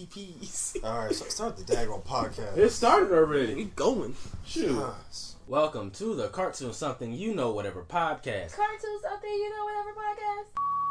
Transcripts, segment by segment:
PPs. Alright, so start the daggone podcast. It started already. We going. Shoot. Gosh. Welcome to the Cartoon Something You Know Whatever podcast. Cartoon Something You Know Whatever podcast.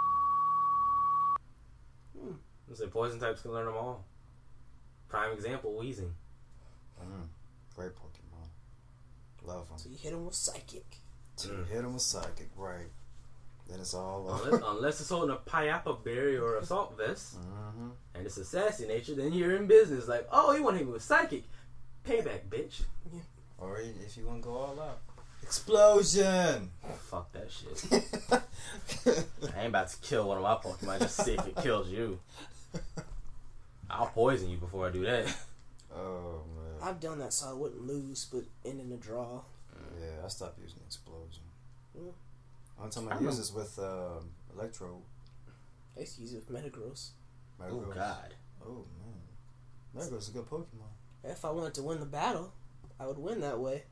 I say poison types can learn them all. Prime example, Weezing. Great Pokemon. Love them. So you hit him with Psychic. Hit him with Psychic, right. Then it's all over. Unless it's holding a Payapa berry or assault vest, Mm-hmm. and it's a sassy nature, then you're in business. Like, oh, you want to hit me with Psychic. Payback, bitch. Or if you want to go all out. Explosion! Fuck that shit. I ain't about to kill one of my Pokemon just to see if it kills you. I'll poison you before I do that. Oh, man. I've done that so I wouldn't lose, but end in a draw. Yeah, I stopped using Explosion. Yeah. One time I used this with Electro. I used to use it with Metagross. Oh, God. Oh, man. Metagross is a good Pokemon. If I wanted to win the battle, I would win that way.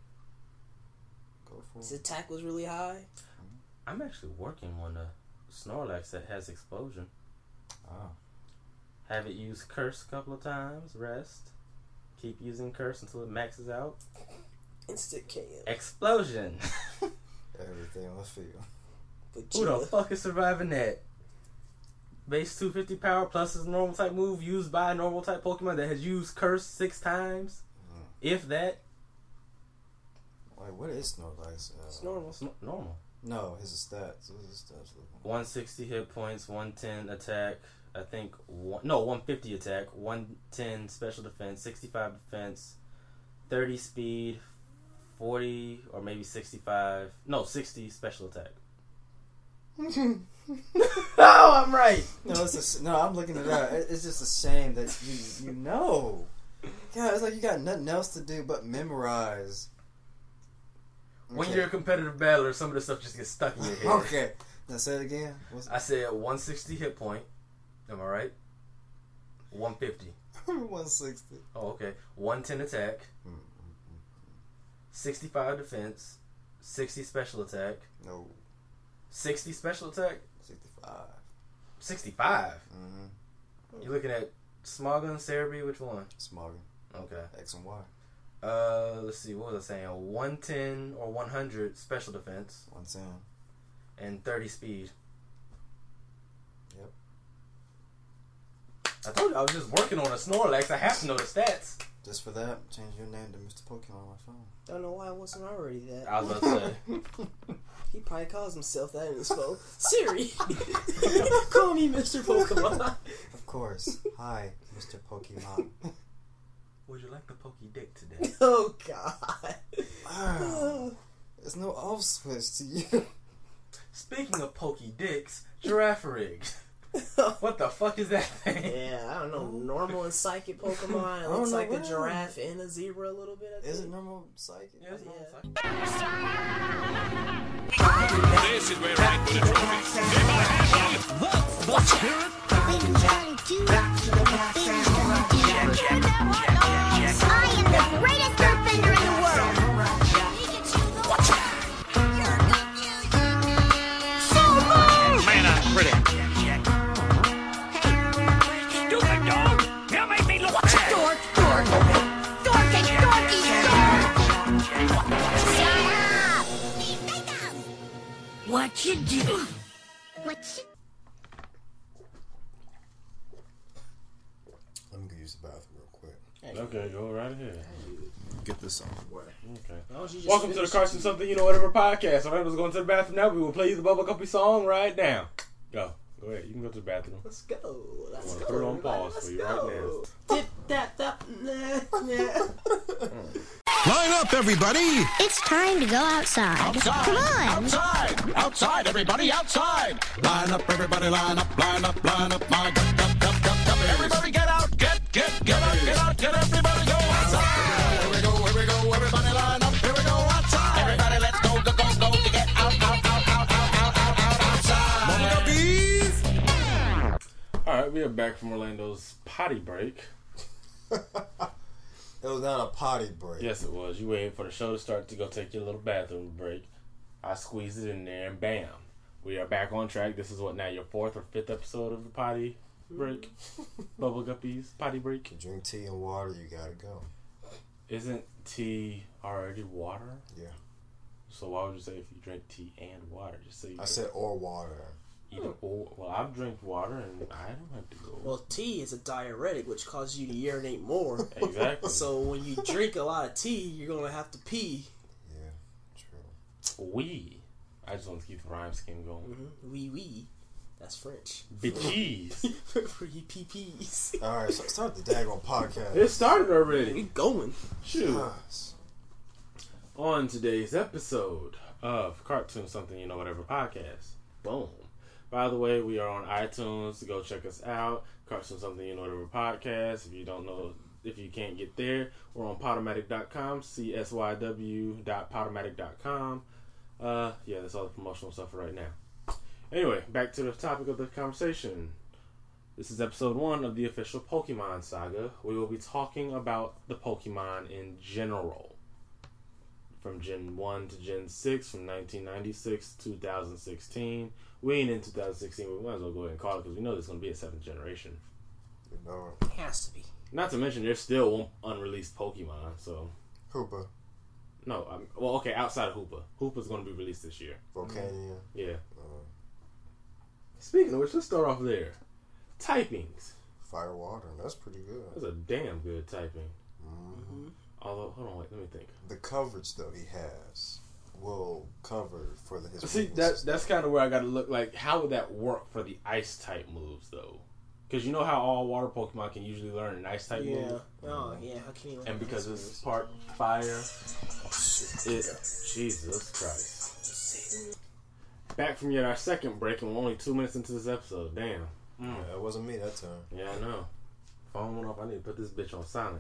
Go for His it. attack was really high. I'm actually working on a Snorlax that has Explosion. Ah. Have it use Curse a couple of times, rest. Keep using Curse until it maxes out. Instant KO. Explosion! Everything on the field. Who the fuck is surviving that? Base 250 power plus his normal type move used by a normal type Pokemon that has used Curse 6 times. If that. Wait, what is Snorlax? It's normal. Normal. No, his stats. What is his stats looking like? 160 hit points, 110 attack, I think, 150 attack, 110 special defense, 65 defense, 30 speed, 40 or maybe 65, no, 60 special attack. Oh, I'm right. No, I'm looking it up. It's just a shame that you know. God, it's like you got nothing else to do but memorize. When you're a competitive battler, some of the stuff just gets stuck in your head. Okay. Now say it again. I said 160 hit point. Am I right? 150. 160. Oh, okay. 110 attack. 65 defense. 60 special attack. No. 60 special attack? 65. 65? Mm-hmm. You looking at Smogon, Cerebi? Which one? Smogging. Okay. X and Y. Let's see. What was I saying? 110 or 100 special defense. 110. And 30 speed. Yep. I told you I was just working on a Snorlax. I have to know the stats. Just for that, change your name to Mr. Pokemon on my phone. Don't know why I wasn't already that. I was about to say. He probably calls himself that in his phone. Siri, call me Mr. Pokemon. Of course. Hi, Mr. Pokemon. Would you like the Poké Dick today? Oh God. Wow. There's no off switch to you. Speaking of Poké Dicks, Girafarig. What the fuck is that thing? Yeah, I don't know. Normal and psychic Pokemon. It I don't looks know like a what. giraffe and a zebra a little bit. I think. Is it normal psychic? Yeah, it's normal Yeah. psychic. This is where I put a trophy. If I had one, let's hear it. I am the greatest earthbender in the world. Man, I'm pretty. Stupid dog! You make me look bad. Dork, dorky, shut up. What you do? What? Let me go use the bathroom real quick. Okay, go right ahead. Get this out of the way. Okay. Why don't you just Welcome to the finish- Carson Something You Know Whatever podcast. Alright, let's go into the bathroom now. We will play you the Bubba Guppy song right now. Go ahead. You can go to the bathroom. Let's go. Let's I'm go. gonna put it on pause Let's for you right go. Dip, tap, tap, nah, nah. Line up, everybody! It's time to go outside. Come on. Outside! Outside, everybody, outside! Line up, everybody, line up, line up, line up, my everybody get out, get out, get everybody go outside! Here we go, everybody line up, here we go outside! Everybody, let's go, get out, outside! Bees! Alright, we are back from Orlando's potty break. It was not a potty break. Yes, it was. You waited for the show to start to go take your little bathroom break. I squeezed it in there and bam. We are back on track. This is what now, your 4th or 5th episode of the potty break. Bubble guppies, potty break. You drink tea and water, you gotta go. Isn't tea already water? Yeah. So why would you say if you drink tea and water? Just say you I said or water. either or. Well, I've drank water and I don't have to go. Well, tea is a diuretic, which causes you to urinate more. Exactly. So when you drink a lot of tea, you're gonna have to pee. Yeah, true. I just want to keep the rhyme scheme going. Mm-hmm. Oui. That's French. Bitches. For you pee-pees. Alright, so start the daggone podcast. It started already. We going. Shoot. Yes. On today's episode of Cartoon Something You Know Whatever podcast. Boom. By the way, we are on iTunes. Go check us out. Cartoon Something You Know Whatever podcast. If you don't know, if you can't get there, we're on Podomatic.com. CSYW.podomatic.com. Yeah, that's all the promotional stuff for right now. Anyway, back to the topic of the conversation. This is episode 1 of the official Pokemon saga. We will be talking about the Pokemon in general. From Gen 1 to Gen 6, from 1996 to 2016. We ain't in 2016, but we might as well go ahead and call it because we know there's going to be a 7th generation. You know It has to be. Not to mention, there's still unreleased Pokemon, so... Hoopa, No, well, okay, outside of Hoopa. Hoopa's going to be released this year. Volcanion. Yeah. Speaking of which, let's start off there. Typings. Fire water. That's pretty good. That's a damn good typing. Mm-hmm. Although, hold on, wait, let me think. The coverage though he has will cover for his See, weaknesses. that's kind of where I got to look. Like, how would that work for the ice type moves, though? Because you know how all water Pokemon can usually learn an ice type Yeah. move, Oh, yeah. How can you? and because it's part fire, Jesus Christ. Back from yet our second break, and we're only 2 minutes into this episode. Damn. Yeah, it wasn't me that time. Yeah, I know. Phone went off. I need to put this bitch on silent.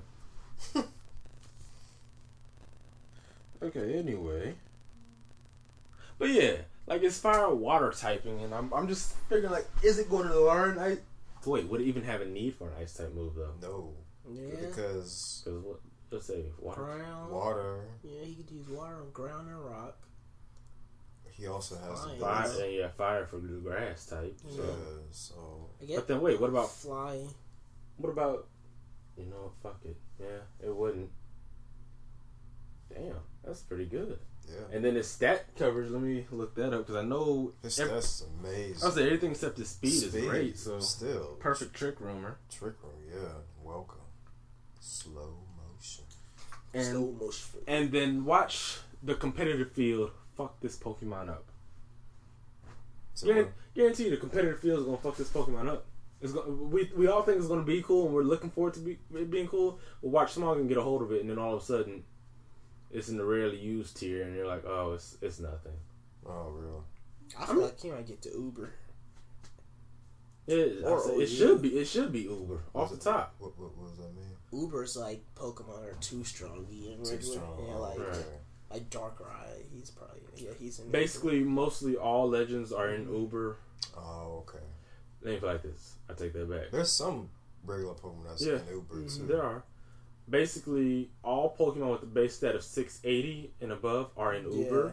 Okay, anyway. But yeah, like it's fire water typing, and I'm just figuring like, is it going to learn ice? Wait, would it even have a need for an ice type move though? No, Yeah. because Because what? Let's say water. Ground. water. Yeah, he could use water on ground and rock. He also has the Fire. Fire, and yeah, fire for the grass type. So. Yeah, so I get But then wait, what about fly? what about? You know, fuck it. Yeah, it wouldn't. Damn, that's pretty good. yeah, And then his stat coverage. Let me look that up because I know his that's amazing. I'll say everything except his speed is great. So still perfect trick rumor. trick room. Yeah, welcome. Slow motion. Slow motion. And then watch the competitive field fuck this Pokemon up. So Guarantee the competitive field is gonna fuck this Pokemon up. It's gonna, we all think it's gonna be cool and we're looking forward to it being cool. But watch Smogon get a hold of it and then all of a sudden it's in the rarely used tier and you're like, oh, it's nothing. oh, really? I feel like he might get to Uber. It should be Uber off the top. What does that mean? Uber's like Pokemon are too strong. Too strong. Yeah, like Right. like Darkrai. He's probably he's in Basically, mostly all legends are in Uber. Oh, okay. Let me feel like this. I take that back. There's some regular Pokemon that's Yeah. in Uber too. There are. Basically, all Pokemon with the base stat of 680 and above are in Uber.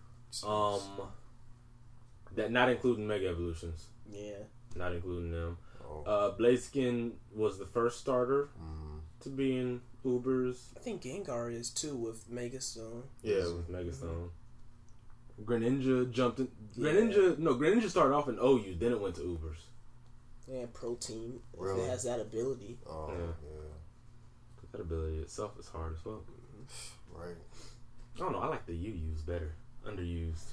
That not including Mega Evolutions. Yeah. Not including them. Oh. Blaziken was the first starter Mm. to be in Ubers. I think Gengar is too with Megastone. Yeah, with Megastone. Greninja jumped in. Greninja started off in OU, then it went to Ubers. Yeah, Protein. Really? If it has that ability. Oh, Yeah. yeah. That ability itself is hard as fuck. Right. I don't know, I like the UUs better. Underused.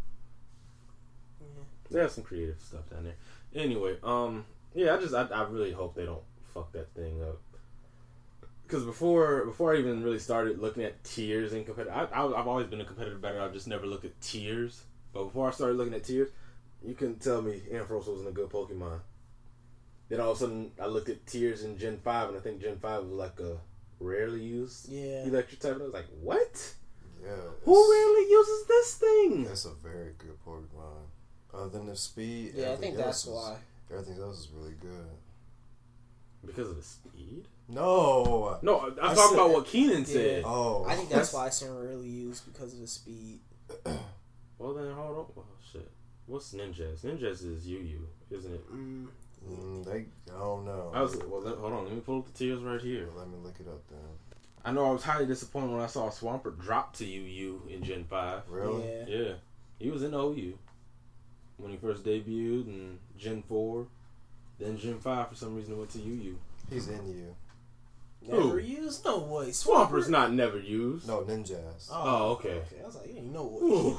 Yeah. They have some creative stuff down there. Anyway, yeah, I really hope they don't fuck that thing up. Because before I even really started looking at tiers and competitive, I've always been a competitive batter. I've just never looked at tiers. But before I started looking at tiers, you couldn't tell me Ampharos wasn't a good Pokemon. Then all of a sudden, I looked at tiers in Gen 5, and I think Gen 5 was like a rarely used electric type. And I was like, what? Yeah. Who rarely uses this thing? That's a very good Pokemon. Other than the speed, Yeah, I think that's why. Everything else is really good. Because of the speed? No, No, I'm I talking said- about what Keenan said. Oh, I think that's why it's rarely used because of the speed. Well, then hold on. Well, shit. What's Ninjas? Ninjas is UU, isn't it? I don't know. Hold on. Let me pull up the tiers right here. Let me look it up then. I know I was highly disappointed when I saw Swampert drop to UU in Gen 5. Really? Yeah. Yeah. He was in OU when he first debuted in Gen 4. Then Gen 5 for some reason went to UU. He's in you. Never Who? used? No way. Swampert's not never used. No, Ninjas. Oh, okay. I was like, you ain't know what.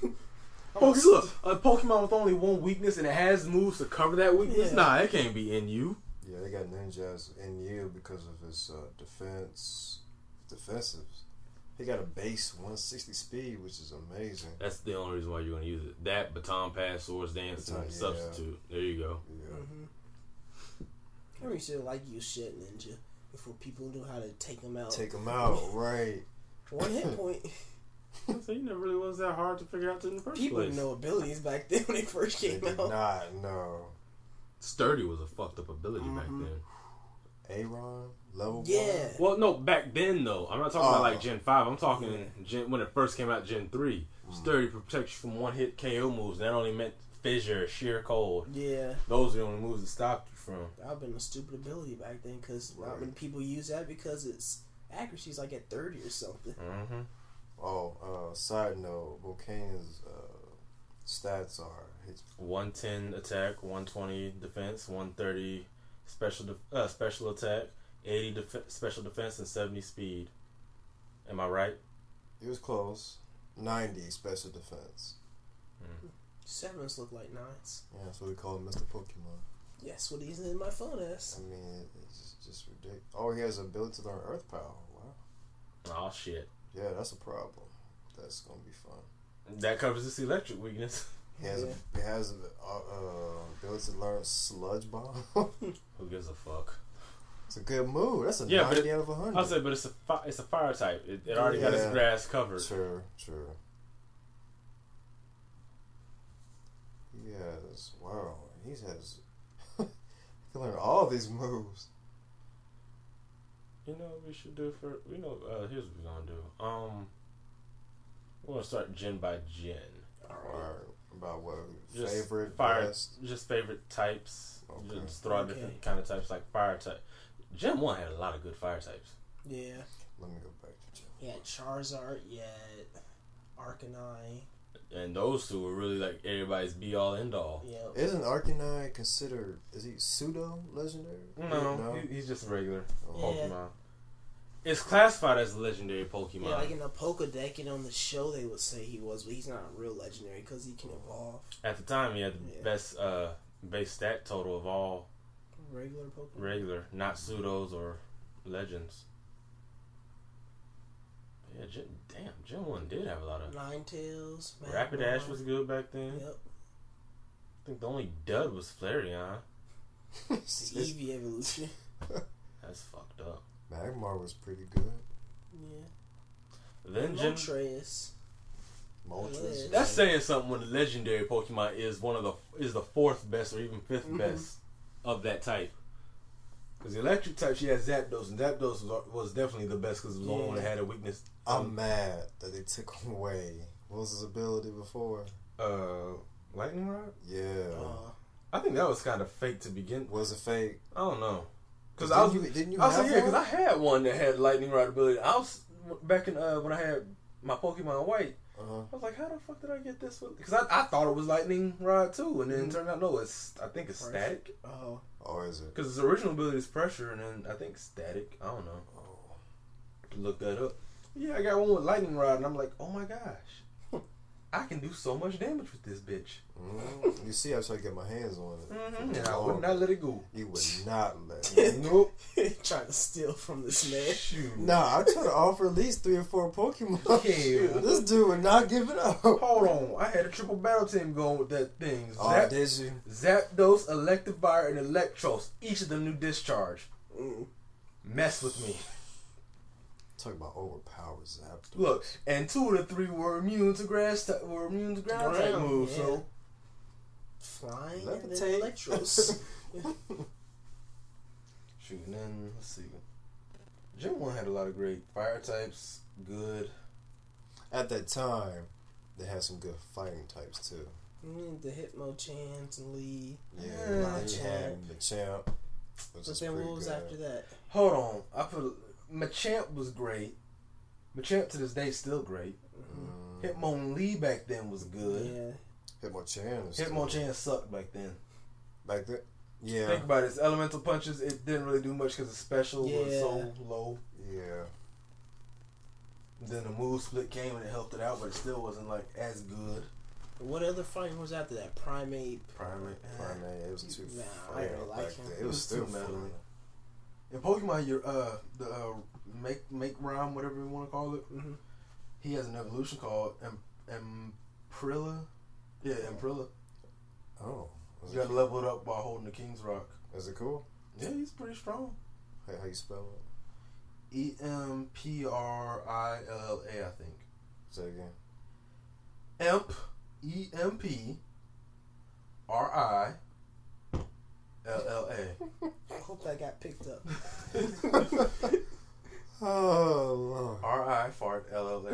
Look, a Pokemon with only one weakness and it has moves to cover that weakness? Yeah. Nah, it can't be in you. Yeah, they got Ninjas in you because of his defensives. He got a base 160 speed, which is amazing. That's the only reason why you're going to use it. That, Baton Pass, Swords Dance, Baton, and yeah. Substitute. There you go. Yeah. I really should like use shit ninja before people knew how to take them out. Take him out, right. One hit point. So you never really was that hard to figure out in the first People place. didn't know abilities back then when they first They came did out. not know. Sturdy was a fucked up ability back then. Aaron, level 1. Yeah. Well, no, back then though. I'm not talking about Oh. like Gen 5. I'm talking when it first came out, Gen 3. Sturdy protects you from one hit KO moves. That only meant Fissure, Sheer Cold. Yeah. Those are the only moves that stopped you from. That would have been a stupid ability back then because not many people use that because its accuracy's like at 30 or something. Mm-hmm. Side note, Volcanian's stats are his 110 attack, 120 defense, 130 special attack, 80 special defense, and 70 speed. Am I right? He was close. 90 special defense. Sevens look like nines. Yeah, that's what we call him, Mr. Pokemon. Yes, what he's in my phone as. I mean, it's just ridiculous. Oh, he has the ability to learn Earth Power. Wow. Oh shit. Yeah, that's a problem. That's gonna be fun. That covers this electric weakness. He has ability to learn Sludge Bomb. Who gives a fuck? It's a good move. That's a Yeah, 90 out of 100. I'll say, but it's a fire type. It already got its Yeah. grass covered. True. Yes. Wow. He has. He can learn all these moves. You know what we should do for here's what we're gonna do. We're gonna start gen by gen. Or about what Just favorite fire, best? just favorite types. Okay. Just throw out different kind of types like fire type. Gen 1 had a lot of good fire types. Yeah. Let me go back to Jim. He had Charizard, Arcanine. And those two were really like everybody's be all end all. Yep. Isn't Arcanine considered? Is he pseudo legendary? No, he's just a regular Yeah. Pokemon. It's classified as a legendary Pokemon. Yeah, like in the Pokedex and on the show they would say he was, but he's not a real legendary because he can evolve. At the time, he had the best base stat total of all Regular Pokemon. regular, not pseudos or legends. Yeah, Gen 1 did have a lot of. Ninetales. Rapidash was good back then. Yep. I think the only dud was Flareon. The Eevee evolution. That's fucked up. Magmar was pretty good. Yeah. Then Gen. Moltres. Moltres. That's saying something when the legendary Pokemon is the fourth best or even fifth best of that type. Because the electric type, she had Zapdos, and Zapdos was definitely the best because it was the only one that had a weakness. I'm mad that they took away. What was his ability before? Lightning Rod? Yeah. I think that was kind of fake to begin. Was it fake? I don't know. Because Didn't you I have because one? I had one that had Lightning Rod ability. I was back in when I had my Pokemon White. Uh-huh. I was like, how the fuck did I get this? Because I thought it was Lightning Rod too, and then it turned out no, I think it's static. Oh. Oh, is it? Because its original ability is pressure, and then I think static. I don't know. Look that up. Yeah, I got one with Lightning Rod, and I'm like, oh my gosh, I can do so much damage with this bitch. You see, I tried to get my hands on it. And I would not let it go. You would not let it. Nope. Trying to steal from this man. Shoot. Nah, I tried to offer at least 3 or 4 Pokemon. Hell. This dude would not give it up. Hold on, I had a triple battle team going with that thing. Oh, did you? Zapdos, Electivire, and Electros. Each of them new discharge. Mess with me. Talk about overpowered Zapdos. Look, and 2 of the 3 were immune to ground type moves. Yeah. So Flying and then Levitate. Electros. shoot, and then let's see. Gen 1 had a lot of great fire types. Good. At that time, they had some good fighting types too. The Hitmonchan and Lee. Yeah, Machamp. he had Machamp. But then what was after that? Hold on. I put Machamp was great. Machamp to this day still great. Hitmonlee back then was good. Yeah. Hitmonchan. Hitmonchan sucked back then. Back then? Yeah. Think about it. Its elemental punches, it didn't really do much because the special was Yeah. so low. Yeah. Then the move split came and it helped it out, but it still wasn't like as good. What other fighting was after that? Primate. Primate. It was too Nah, I frail didn't like back him. then. It was still meddling. In Pokemon, your make rhyme, whatever you want to call it, he has an evolution called Emprilla. Yeah, Emprilla. Oh. You gotta level it up by holding the King's Rock. Is it cool? Yeah, he's pretty strong. Hey, how you spell it? Emprilla, I think. Say it again. Emp, Emprilla. I hope that got picked up. Oh, Lord. R-I fart LLA.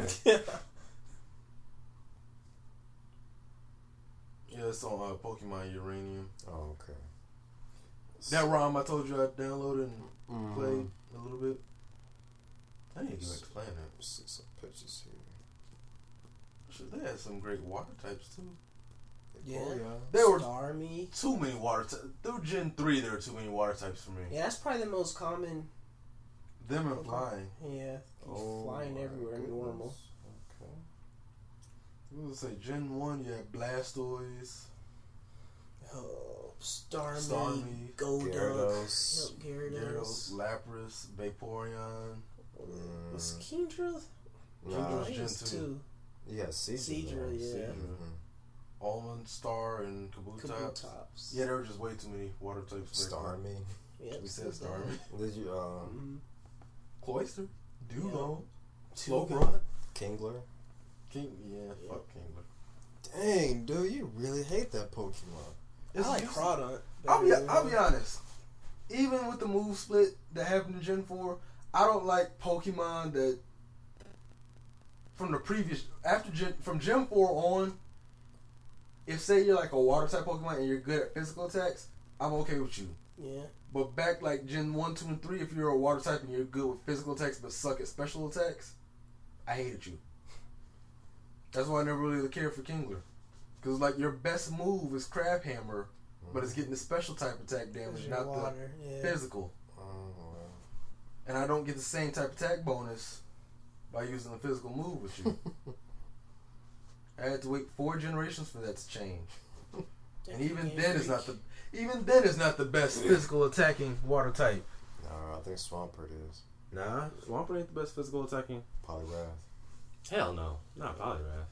Yeah, it's on Pokemon Uranium. Oh, okay. That ROM I told you I downloaded and played a little bit. I need to get back to playing that. See some pictures here. Shit, they had some great water types too. Yeah. Oh, yeah. There were Starmie. too many water types. Through Gen 3, there were too many water types for me. Yeah, that's probably the most common. Them and flying. Yeah. Flying everywhere in normal. Okay. What was it say? Gen 1, you had Blastoise. Oh, Starmie, Starmie, Golduck, Gyarados. Gyarados. Lapras, Vaporeon. Was Kingdra? Nah, Gen It was 2. two. Yeah, Caesar. Seadra, yeah. Mm-hmm. Almond Star and Kabutops. Kabutops. Yeah, there were just way too many water types. Starmie. Yep, We said still Starmie. Did you, Cloyster. Dulo. Two Slowbro. Kingler? Fuck Kingler. Dang, dude, you really hate that Pokemon. I like Crawdaunt. I'll be honest. Even with the move split that happened in Gen 4, I don't like Pokemon that from the previous from Gen 4 on. If say you're like a water type Pokemon and you're good at physical attacks, I'm okay with you. Yeah. But back like Gen 1, 2, and 3, if you're a water type and you're good with physical attacks but suck at special attacks, I hated you. That's why I never really cared for Kingler. Because like your best move is Crab Hammer, but it's getting the special type attack damage, not water, the physical. And I don't get the same type attack bonus by using a physical move with you. I had to wait 4 generations for that to change. And even then it's not the best physical attacking water type. Nah, I think Swampert is. Nah, Swampert ain't the best physical attacking. Poliwrath. Hell no, not Poliwrath.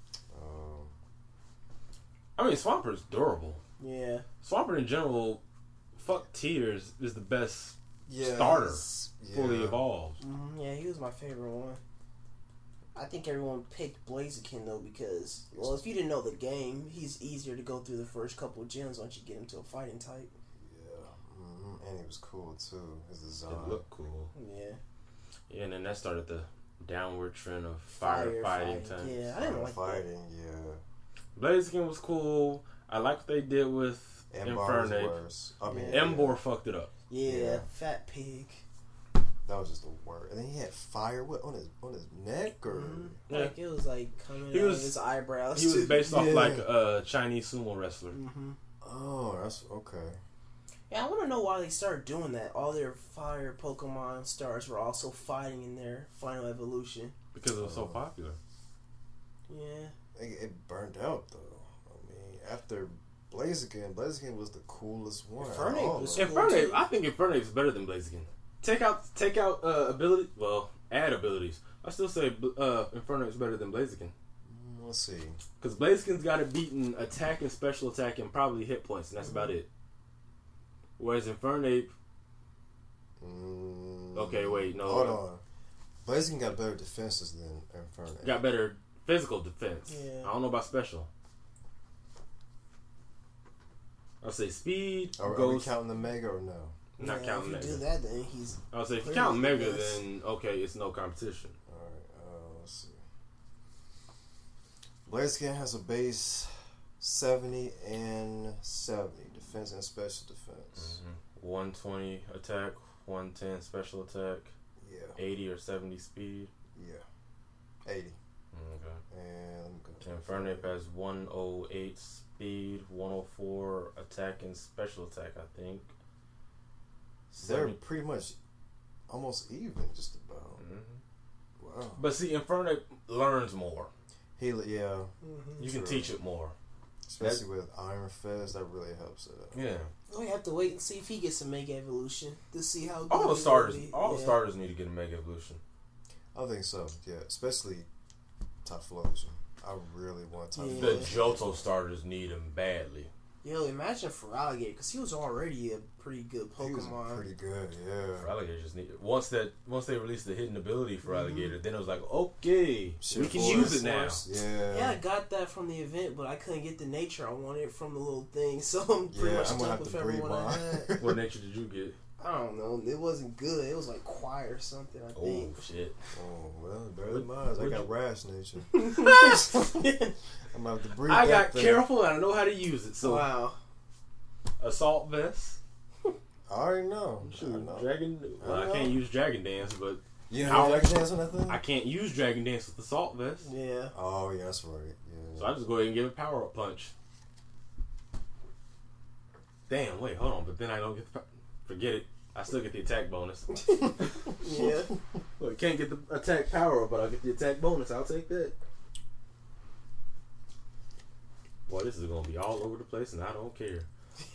I mean, Swampert's durable. Yeah. Swampert in general, fuck Tears, is the best Yeah, starter yeah. fully evolved. Yeah, he was my favorite one. I think everyone picked Blaziken though because, well, if you didn't know the game, he's easier to go through the first couple of gens once you get him to a fighting type. Yeah, and he was cool too. His design. It looked cool. Yeah. Yeah, and then that started the downward trend of firefighting types. Yeah, I didn't like fighting. Yeah. Blaziken was cool. I like what they did with Embar was Infernape. worse. I mean, Emboar fucked it up. Yeah, Fat Pig. That was just the worst. And then he had fire on his neck, or Like it was like coming He out was- of his eyebrows. He was too. based off like a Chinese sumo wrestler. oh, that's okay. Yeah, I want to know why they started doing that. All their fire Pokemon stars were also fighting in their final evolution. Because it was so popular. Yeah. It burned out though. I mean, after Blaziken was the coolest one. Infernape was cool. Infernape, too. I think Infernape's better than Blaziken. Take out ability. Well, add abilities. I still say Infernape's better than Blaziken. Let's see. Because Blaziken's got it beaten attack and special attack and probably hit points, and that's about it. Whereas Infernape. Okay, wait, no. Hold on. Blaziken got better defenses than Infernape. Got better physical defense. Yeah. I don't know about special. I'll say speed Are we goes. counting the Mega or no? Not Yeah, counting if you Mega. do that, then he's. I'll say if you clearly count the Mega, best. then okay, it's no competition. Alright, let's see. Blaziken has a base 70 and 70. Defense and special defense. 120 attack, 110 special attack, Yeah. 80 or 70 speed. Yeah. 80. Okay. And let me go to Infernape has 108 speed, 104 attack and special attack, I think. They're 70 pretty much almost even, just about. Wow. But see, Infernape learns more. Yeah. You can True. teach it more. Especially with Iron Fist, that really helps it out. Yeah. We have to wait and see if he gets a Mega Evolution to see how good All the he starters, will be. all the Yeah. starters need to get a Mega Evolution. I think so, yeah. Especially Typhlosion. I really want Typhlosion. The Johto starters need him badly. Yo, imagine for Alligator, because he was already a pretty good He was Pokemon. pretty good, yeah. For Alligator just need once they released the hidden ability for Alligator, then it was like, okay, we can use it now. Yeah, I got that from the event, but I couldn't get the nature I wanted from the little thing, so I'm pretty much I'm gonna stuck have with to everyone I breed had. What nature did you get? I don't know. It wasn't good. It was like choir or something, I Oh think. shit! Oh, well, better than mine. I got rash nature. I'm gonna have to breed I that got thing. careful and I know how to use it. So Wow. assault vest, I already know. I shoot, know. dragon. Well, I can't use Dragon Dance, but You How- have Dragon Dance on that thing? I can't use Dragon Dance with assault vest. Yeah. Oh, yeah, that's right. Yeah. So I just go ahead and give it power up punch. Damn, wait, hold on. But then I don't get the forget it. I still get the attack bonus. Yeah. Well, I can't get the attack power up, but I'll get the attack bonus. I'll take that. Boy, this is gonna be all over the place, and I don't care.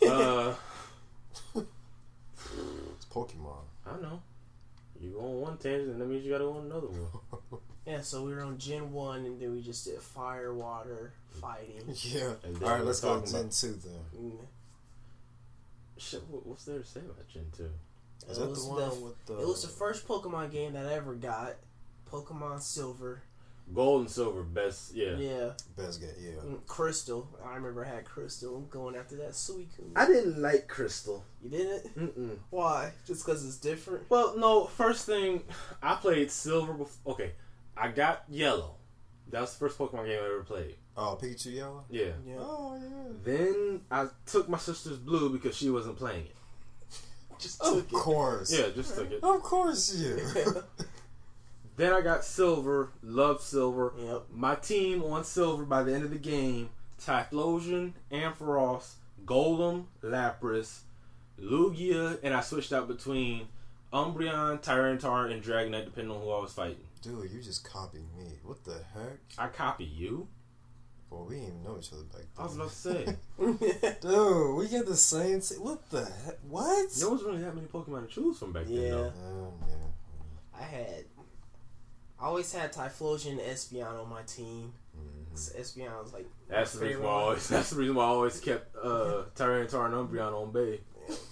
It's Pokemon. I know. You go on one tangent, and that means you gotta go on another one. Yeah, so we were on Gen 1, and then we just did fire, water, fighting. Yeah. And then Alright, we're let's go talking to Gen about- 2 then. Mm. Shit, what's there to say about Gen 2? Is It that was the one with the... It was the first Pokemon game that I ever got. Pokemon Silver. Gold and Silver, best, yeah. Yeah. Best game, yeah. Crystal. I remember I had Crystal going after that Suicune. I didn't like Crystal. You didn't? Mm-mm. Why? Just because it's different? Well, no, first thing, I played Silver before. Okay, I got Yellow. That was the first Pokemon game I ever played. Oh, Pikachu Yellow? Yeah. Yeah. Oh, yeah. Then I took my sister's Blue because she wasn't playing it. Just Of took it. course. Yeah, just took it. Of course, yeah. Then I got Silver, loved Silver. Yep. My team on Silver by the end of the game, Typhlosion, Ampharos, Golem, Lapras, Lugia, and I switched out between Umbreon, Tyranitar, and Dragonite depending on who I was fighting. Dude, you just copied me. What the heck? I copy you. Well, we didn't even know each other back then. I was about to say. Dude, we get the same... What the heck? What? There wasn't really that many Pokemon to choose from back then, Yeah. though. Yeah. I always had Typhlosion and Espeon on my team. Espeon was like That's the my reason favorite why I one. always. That's the reason why I always kept Tyranitar and Umbreon on bay.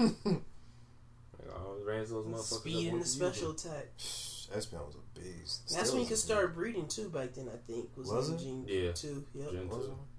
I always ran those motherfuckers. Speed up and with the you. special attack. Espeon was a beast. That's Still when you is could a start breeding too. Back then, I think Was in it? Gen Yeah. 2. Yep. Gen beast. Was 2. it?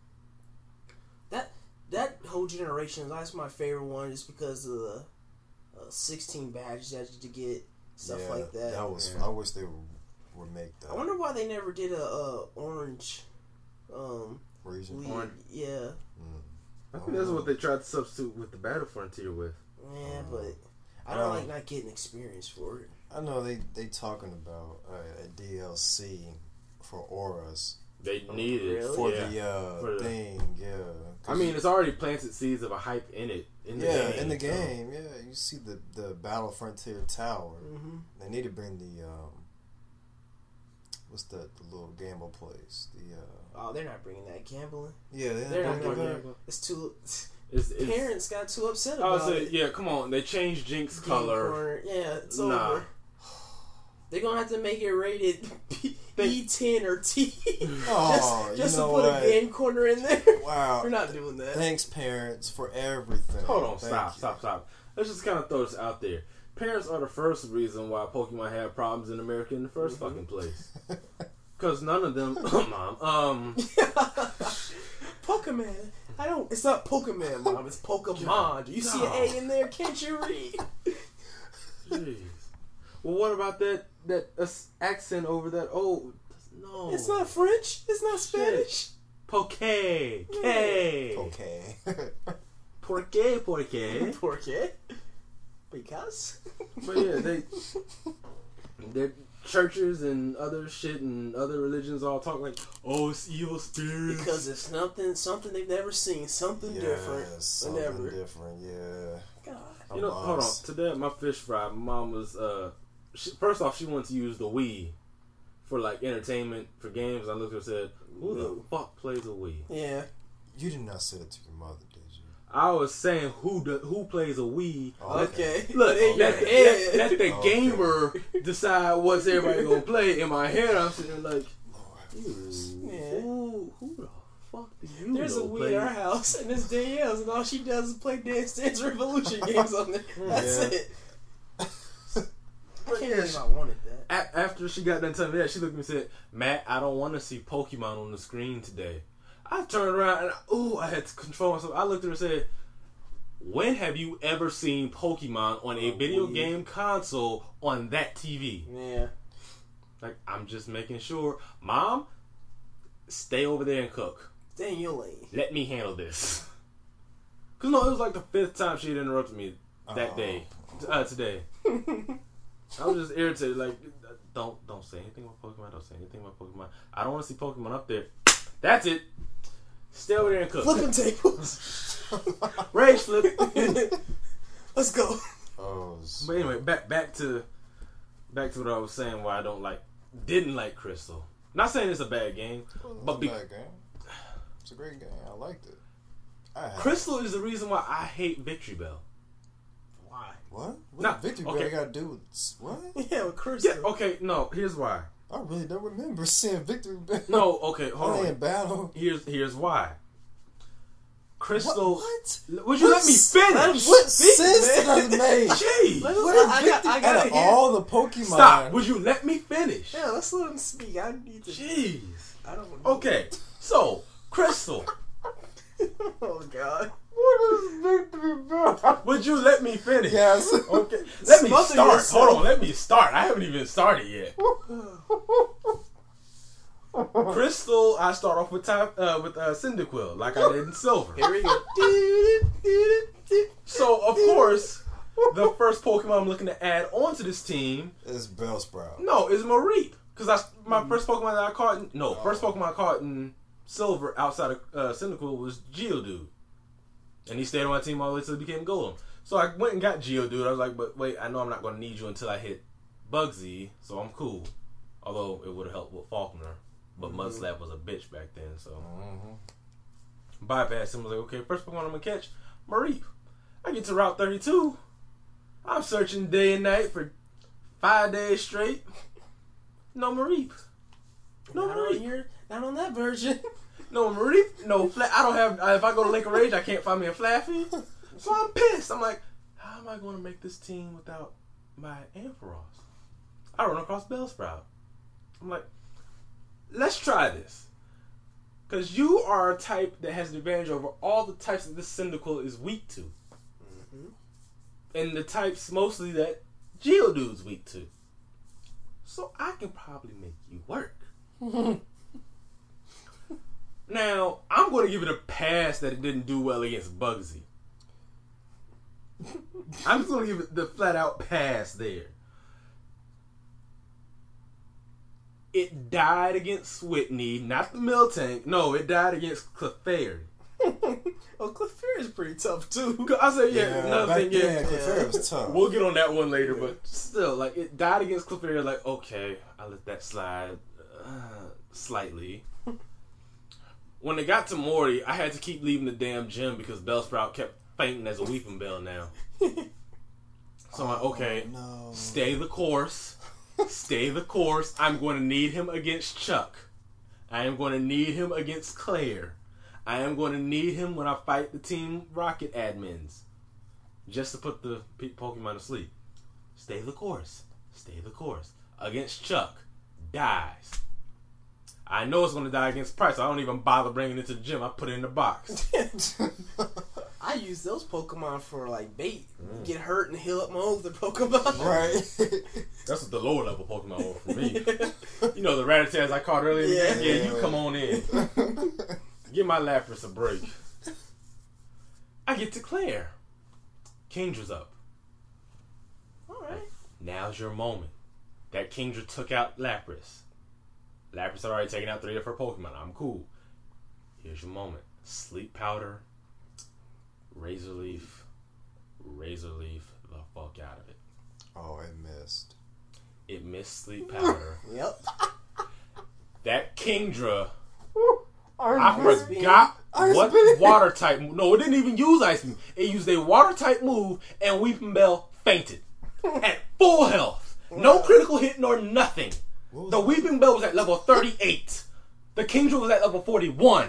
That whole generation, that's my favorite one, just because of the 16 badges that you get, stuff Yeah, like that. That was... Yeah. I wish they would make that. I wonder why they never did a orange. Region. lead. Orange. Yeah, I think that's what they tried to substitute with the Battle Frontier with. yeah, but I don't like not getting experience for it. I know they talking about a DLC for auras They needed really? for yeah. For the- thing, yeah. I mean, it's already planted seeds of a hype in it. In the game, in the so- game, yeah. You see the Battle Frontier Tower. Mm-hmm. They need to bring the what's that? The little gamble place. The Oh, they're not bringing that gambling. yeah, They're not bringing doing it that. back. It's too. It's, Parents got too upset I was about saying, it. yeah, come on. They changed Jinx Game color. corner. Yeah, it's Nah. over. They're gonna have to make it rated E10 or T. Oh, just you to know put what? a game corner in there. Wow. We're not doing that. Thanks, parents, for everything. Hold on, Thank you. stop. Let's just kind of throw this out there. Parents are the first reason why Pokemon had problems in America in the 1st fucking place. Because none of them, Mom, Pokemon. It's not Pokemon, Mom. It's Pokemon. Do you see an A in there? Can't you read? jeez. Well, what about that accent over that? Oh, no. It's not French. It's not Spanish. Poke. K. Okay. Porque. ¿Por qué? Because? But yeah, their churches and other shit and other religions all talk like, oh, it's evil spirits. Because it's something they've never seen, something different. Something Whatever. different, yeah. God. You know, hold on. Today at my fish fry, my mom was first off, she wanted to use the Wii for like entertainment for games. I looked at her and said, "Who the fuck plays a Wii?" Yeah. You did not say that to your mother, did you? I was saying who plays a Wii. Okay. Look, let the Okay. gamer decide what's everybody gonna play. In my head, I'm sitting there like, Yeah. who the fuck do you There's a know Wii play? in our house, and it's Danielle's, and all she does is play Dance Dance Revolution games on there. That's it. I can't believe I wanted that. After she got done telling me that, she looked at me and said, Matt, I don't want to see Pokemon on the screen today. I turned around and I had to control myself. I looked at her and said, when have you ever seen Pokemon on a video game console on that TV? Yeah. Like, I'm just making sure. Mom, stay over there and cook. Danielle. Let me handle this. Because, no, it was like the 5th time she had interrupted me that day. Today. I was just irritated. Like, don't say anything about Pokemon. Don't say anything about Pokemon. I don't want to see Pokemon up there. That's it. Stay over there and cook. Flipping tables. Rage flip. Let's go. Oh, But anyway, back to what I was saying. Why I didn't like Crystal. Not saying it's a bad game, but it's a bad game. It's a great game. I liked it. Crystal is the reason why I hate Victory Bell. Why? What? What Nah, did Victory okay. Bell got to do with what? Yeah, with Crystal. Yeah, okay, no, here's why. I really don't remember seeing Victory Bell. No, okay, hold Only on. in battle. Here's why. Crystal. What? Would you let me finish? What sense does it make? Jeez. I gotta Out of hear. all the Pokemon, Stop. Would you let me finish? Yeah, let's let him speak. I need to. Jeez. I don't. Okay, so Crystal, Oh God. what is Victory Bell? would you let me finish? Yes. Okay. Let me Smother start. yourself. Hold on. Let me start. I haven't even started yet. Crystal, I start off with Cyndaquil, like I did in Silver. Here we go. So of course, the first Pokemon I'm looking to add onto this team, It's Bellsprout. no, is Mareep, because my first Pokemon that I caught, first Pokemon I caught in Silver outside of Cyndaquil was Geodude, and he stayed on my team all the way till he became Golem. So I went and got Geodude. I was like, but wait, I know I'm not going to need you until I hit Bugsy, so I'm cool. Although it would have helped with Faulkner. But Mudslap was a bitch back then, so bypassed him. I was like, okay, first Pokemon I'm gonna catch, Mareep. I get to Route 32. I'm searching day and night for 5 days straight. No Mareep. No Not on Mareep. here. Not on that version. No Mareep. No I don't have. If I go to Lake of Rage, I can't find me a Flaffy. So I'm pissed. I'm like, how am I going to make this team without my Ampharos? I run across Bellsprout. I'm like, let's try this. Because you are a type that has an advantage over all the types that this Cyndaquil is weak to. Mm-hmm. And the types mostly that Geodude's weak to. So I can probably make you work. Now, I'm going to give it a pass that it didn't do well against Bugsy. I'm just going to give it the flat out pass there. It died against Whitney, not the Miltank. No, it died against Clefairy. Oh, Clefairy is pretty tough too. I said, another thing, Clefairy was tough. We'll get on that one later, but still, like, it died against Clefairy. Like, okay, I let that slide slightly. When it got to Morty, I had to keep leaving the damn gym because Bellsprout kept fainting as a Weeping Bell now. So I'm like, okay, no. stay the course. Stay the course. I'm going to need him against Chuck. I am going to need him against Claire. I am going to need him when I fight the Team Rocket admins. Just to put the Pokemon to sleep. Stay the course. Stay the course. Against Chuck. Dies. I know it's going to die against Price. I don't even bother bringing it to the gym. I put it in the box. I use those Pokemon for like bait. Get hurt and heal up my other Pokemon. Right. That's what the lower level Pokemon were for me. You know the Rattatas I caught earlier in the game? Yeah, you come on in. Give my Lapras a break. I get to Claire. Kendra's up. Alright. Now's your moment. That Kingdra took out Lapras. Lapras had already taken out 3 of her Pokemon. I'm cool. Here's your moment. Sleep Powder. Razor Leaf. The fuck out of it. Oh, it missed. It missed Sleep Powder. Yep. That Kingdra. I forgot what water type move. No, it didn't even use Ice Beam. It used a water type move, and Weeping Bell fainted at full health. No critical hit nor nothing. The Weeping Bell was at level 38. The Kingdra was at level 41.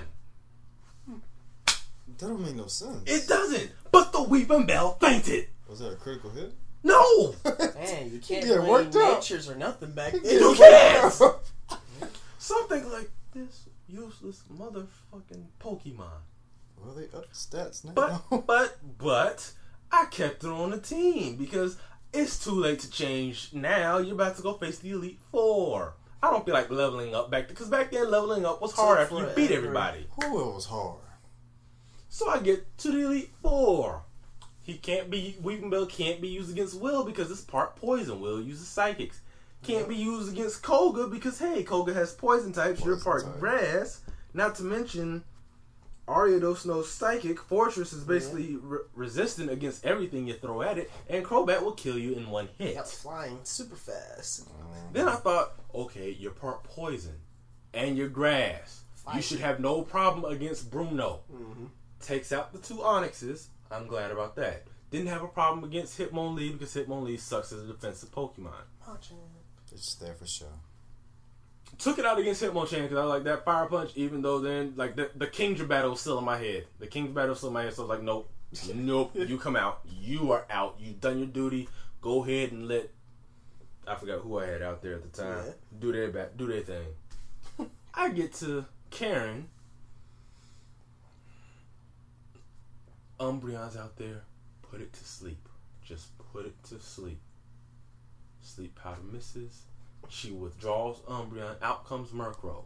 That don't make no sense. It doesn't. But the Weeping Bell fainted. Was that a critical hit? No. Man, you can't Yeah, blame worked out. natures or nothing back then. You can't. Something like this useless motherfucking Pokemon. Well, they up the stats now. But I kept it on the team because it's too late to change now. You're about to go face the Elite Four. I don't feel like leveling up because back then leveling up was hard after you beat everybody. Oh, it was hard. So I get to the Elite Four. Weeping Bell can't be used against Will because it's part poison. Will uses psychics. Can't be used against Koga because, hey, Koga has poison types. You're part grass. Not to mention, Ariados knows psychic. Fortress is basically resistant against everything you throw at it. And Crobat will kill you in one hit. Yep, flying super fast. Then I thought, okay, you're part poison. And you're grass. You should have no problem against Bruno. Takes out the 2 Onyxes. I'm glad about that. Didn't have a problem against Hitmonlee because Hitmonlee sucks as a defensive Pokemon. It's just there for show. Took it out against Hitmonchan because I like that Fire Punch, even though then, like, the Kingdra battle was still in my head. The Kingdra battle was still in my head, so I was like, nope, you come out. You are out. You've done your duty. Go ahead and let, I forgot who I had out there at the time, do their thing. I get to Karen. Umbreon's out there. Put it to sleep. Just put it to sleep. Sleep Powder misses. She withdraws Umbreon. Out comes Murkrow.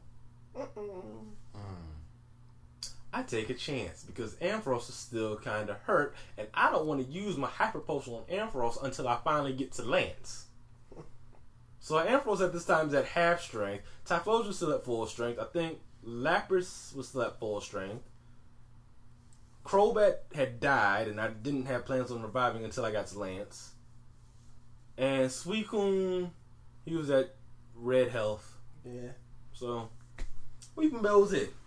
I take a chance because Ampharos is still kind of hurt, and I don't want to use my Hyper Potion on Ampharos until I finally get to Lance. So Ampharos at this time is at half strength. Typhlosion was still at full strength. I think Lapras was still at full strength. Crobat had died, and I didn't have plans on reviving until I got to Lance. And Suicune, he was at red health. Yeah. So, Weeping Bell was it.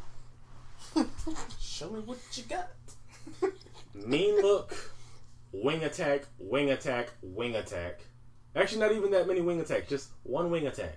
Show me what you got. Mean Look, Wing Attack, Wing Attack, Wing Attack. Actually, not even that many Wing Attacks, just 1 Wing Attack.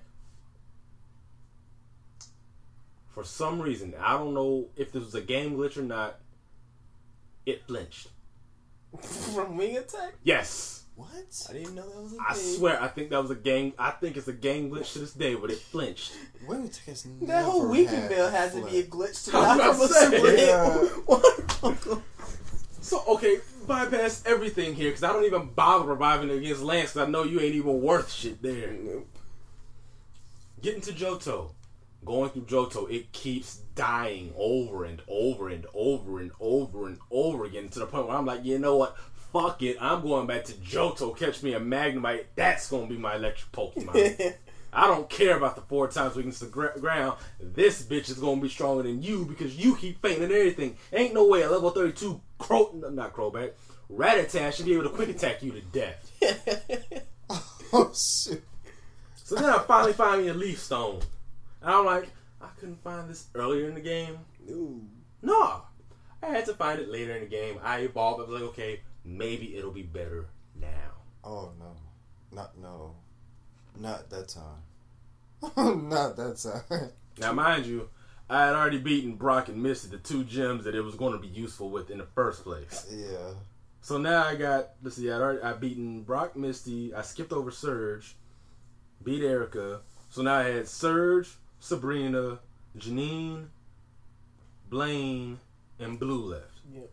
For some reason, I don't know if this was a game glitch or not, it flinched. From Wing Attack? Yes. What? I didn't know that was a thing. I swear, I think that was a game. I think it's a game glitch to this day, but it flinched. Wing Attack has That whole Weeping Bell has to be a glitch to I not was from a about to super say, hit. So, okay, bypass everything here, because I don't even bother reviving against Lance, because I know you ain't even worth shit there. Nope. Getting to Johto. Going through Johto, it keeps dying over and over and over and over and over again to the point where I'm like, you know what? Fuck it. I'm going back to Johto. Catch me a Magnemite. That's going to be my electric Pokemon. I don't care about the 4 times weakness to ground. This bitch is going to be stronger than you because you keep fainting everything. Ain't no way a level 32 Rattata should be able to quick attack you to death. Oh, shit. So then I finally find me a Leaf Stone. And I'm like, I couldn't find this earlier in the game. No. I had to find it later in the game. I evolved. I was like, okay, maybe it'll be better now. Oh, no. Not that time. Not that time. Now, mind you, I had already beaten Brock and Misty, the 2 gems that it was going to be useful with in the first place. Yeah. So now I got, let's see, I beaten Brock, Misty, I skipped over Surge, beat Erica. So now I had Surge, Sabrina, Janine, Blaine, and Blue left. Yep.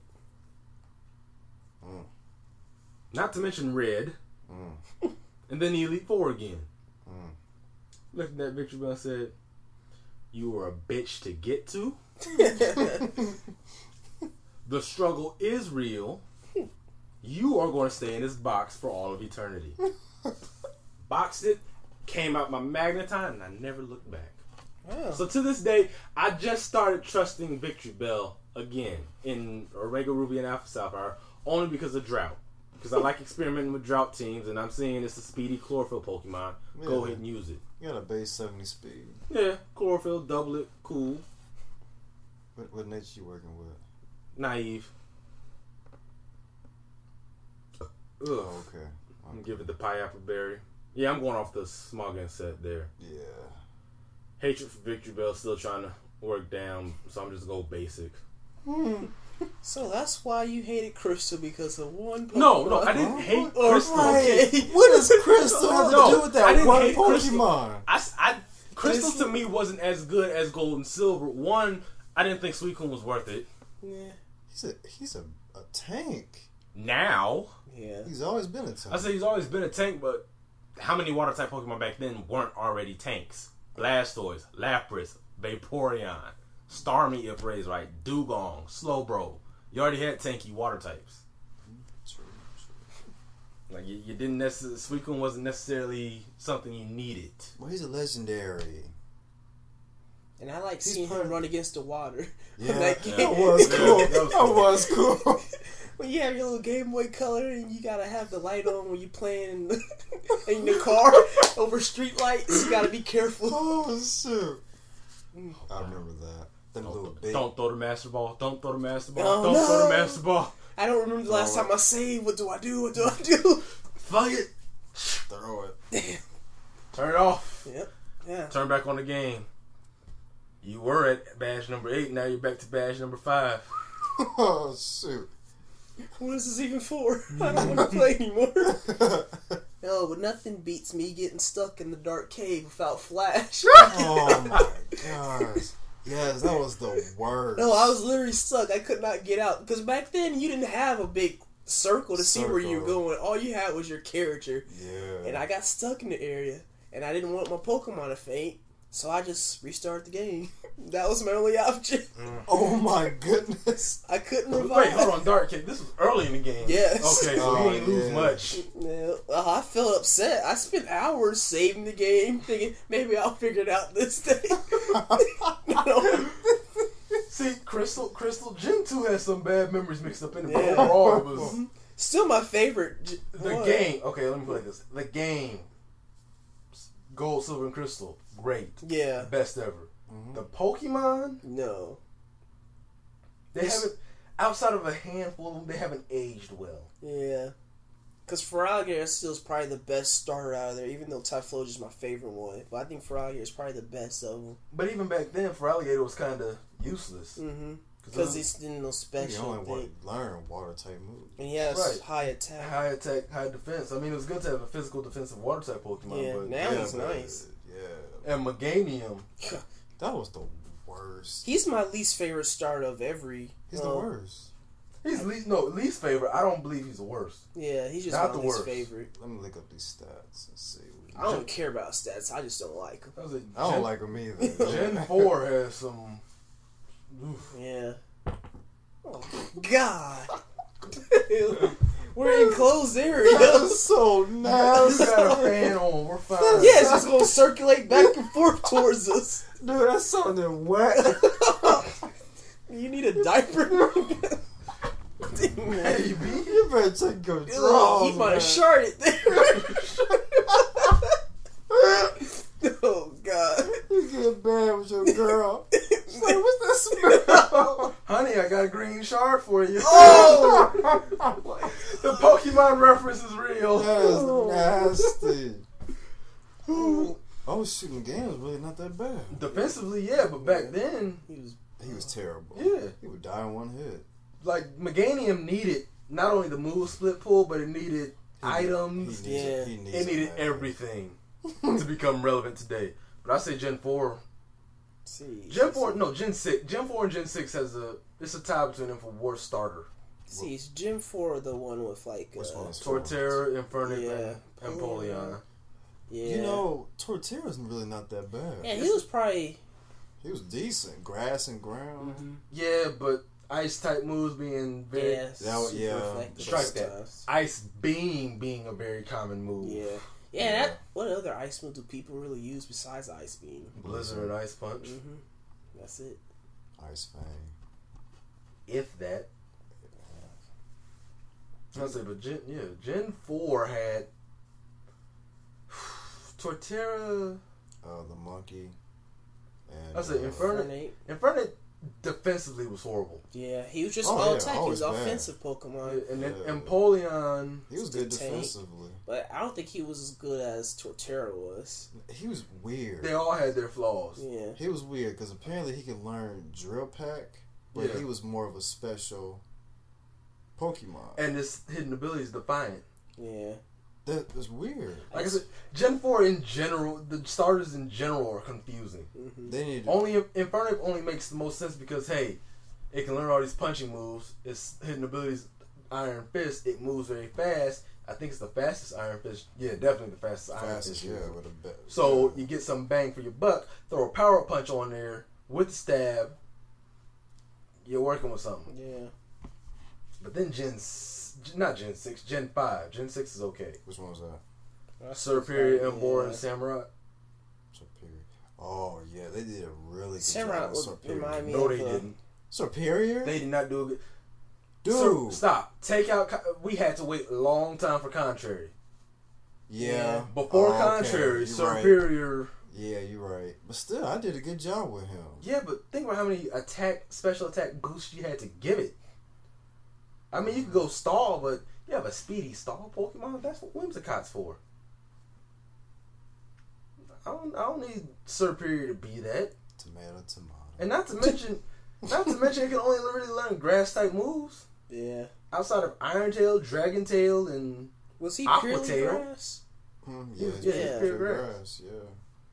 Not to mention Red. And then the Elite Four again. Looked at that victory bell and said, You are a bitch to get to. The struggle is real. You are going to stay in this box for all of eternity. Boxed it, came out my Magnetine, and I never looked back. Oh. So to this day, I just started trusting Victory Bell again in Omega Ruby and Alpha Sapphire only because of drought. Because I like experimenting with drought teams, and I'm seeing it's a speedy chlorophyll Pokemon. Go Yeah. ahead and use it. You got a base 70 speed. Yeah, chlorophyll, double it, cool. What nature you working with? Naive. Ugh. Oh, okay. I'm gonna give it the pineapple berry. Yeah, I'm going off the Smogon set there. Yeah. Hatred for Victory Bell still trying to work down, so I'm just go basic. So that's why you hated Crystal, because of one Pokemon. No, I didn't hate Or- Crystal. Okay. What does Crystal have to No, do with I that didn't one hate Crystal. Pokemon? Crystal to me wasn't as good as Gold and Silver. One, I didn't think Suicune was worth it. Yeah. He's a tank. Now, Yeah. He's always been a tank. I say he's always been a tank, but how many water type Pokemon back then weren't already tanks? Blastoise, Lapras, Vaporeon, Starmie if raised right, Dugong, Slowbro. You already had tanky water types. True. Like you didn't necessarily. Suicune wasn't necessarily something you needed. Well, he's a legendary. And I like He's seeing part him of- run against the water. Yeah, That that game. was cool. That was That was cool. When you have your little Game Boy Color and you gotta have the light on when you playing in the car over street lights, you gotta be careful. Oh shoot! I remember that. Them little big. Don't throw the Master Ball. Don't throw the Master Ball. Oh, Don't no. throw the Master Ball. I don't remember the last time I saved. What do I do? What do I do? Fuck it. Throw it. Damn. Turn it off. Yep. Yeah. Turn back on the game. You were at badge number 8. Now you're back to badge number 5. Oh shoot! What is this even for? I don't want to play anymore. No, but nothing beats me getting stuck in the dark cave without Flash. Oh my gosh! Yes, that was the worst. No, I was literally stuck. I could not get out. Because back then, you didn't have a big circle to see where you were Circle. going. All you had was your character. Yeah. And I got stuck in the area. And I didn't want my Pokemon to faint. So I just restarted the game. That was my only option. Oh my goodness! I couldn't revive. Wait, hold on, Dark Kid. This was early in the game. Yes. Okay, so Oh, we didn't lose yeah. much. Yeah, I felt upset. I spent hours saving the game, thinking maybe I'll figure it out this day. No. See, Crystal Gen 2 has some bad memories mixed up in it. But Yeah. overall, it was Still my favorite. the one. game. Okay, let me play this. The game. Gold, Silver, and Crystal. Great. Yeah. Best ever. The Pokemon, No. they haven't, outside of a handful of them, they haven't aged well. Yeah. Because Feraligatr still is probably the best starter out of there, even though Typhlosion is my favorite one. But I think Feraligatr is probably the best of them. But even back then, Feraligatr was kind of useless. Mm-hmm. Because he's still no You special only thing. learn water type moves. And he has Right. high attack. High attack, high defense. I mean, it was good to have a physical defensive water type Pokemon. Yeah, but now he's but- nice. Yeah, and Meganium. that was the worst. He's my least favorite starter of every. He's the worst. He's least favorite. I don't believe he's the worst. Yeah, he's just Not my the least worst. favorite. Let me look up these stats and see. I don't care about stats. I just don't like him. That was it. I don't like him either. Gen 4 has some. Oof. Yeah. Oh, God. We're in closed area. That's so We nasty. got a fan on. We're fine. Yeah, it's just going to circulate back and forth towards us. Dude, that's something wet. You need a diaper? Maybe. You better take your Ugh, drawers. he might have man. sharded there. Oh, God. You get bad with your girl. She's like, what's that smell? Honey, I got a green shard for you. Oh! The Pokemon reference is real. That is nasty. Oh, shooting the game was really not that bad. Defensively, yeah, but back then, He was terrible. Yeah. He would die in one hit. like, Meganium needed not only the move split pull, but it needed items. Yeah. He needs It needed that. everything to become relevant today. But I say Gen 4. See, Gen 4, no, Gen 6. Gen 4 and Gen 6 it's a tie between them for worst starter. See, is Gen 4 the one with, like, Which one is four? Torterra, Infernape, Yeah. and Polion. yeah. You know, Torterra's really not that bad. Yeah, he was probably... He was decent. Grass and ground. Mm-hmm. Yeah, but ice type moves being very strike that. Ice beam being a very common move. Yeah. What other ice move do people really use besides ice beam? Blizzard and ice punch. Mm-hmm. That's it. Ice Fang. If that. I say, but Gen 4 had Torterra. The monkey. And I said Infernape defensively was horrible. Yeah, he was just all attack. He was bad. Offensive Pokemon. And then Empoleon. He was good defensively. But I don't think he was as good as Torterra was. He was weird. They all had their flaws. Yeah. He was weird because apparently he could learn Drill Pack, but he was more of a special Pokemon. And his hidden ability is Defiant. Yeah. That was weird. Like I said, Gen 4 in general, the starters in general are confusing. Mm-hmm. They need Infernape only makes the most sense because, hey, it can learn all these punching moves. Its hidden abilities, Iron Fist, it moves very fast. I think it's the fastest Iron Fist. Yeah, definitely the fastest Iron Fist. With a bit. So you get some bang for your buck. Throw a power punch on there with the stab. You're working with something. Yeah. But then Gen 6, Gen 5. Gen 6 is okay. Which one was that? Superior, Emboar, and Samurai. Superior. Oh, yeah, they did a really good Samurai job with Superior. remind me No, of they didn't. Superior? They did not do a good... Dude. Stop. Take out... We had to wait a long time for Contrary. Yeah. Before Contrary, Superior... Right. Yeah, you're right. But still, I did a good job with him. Yeah, but think about how many special attack boosts you had to give it. I mean, you could go stall, but you have a speedy stall Pokemon. That's what Whimsicott's for. I don't need Superior to be that. Tomato. And not to mention, it can only really learn grass type moves. Yeah. Outside of Iron Tail, Dragon Tail, and was he Aqua purely Tail. grass? Yeah, pure grass. Yeah.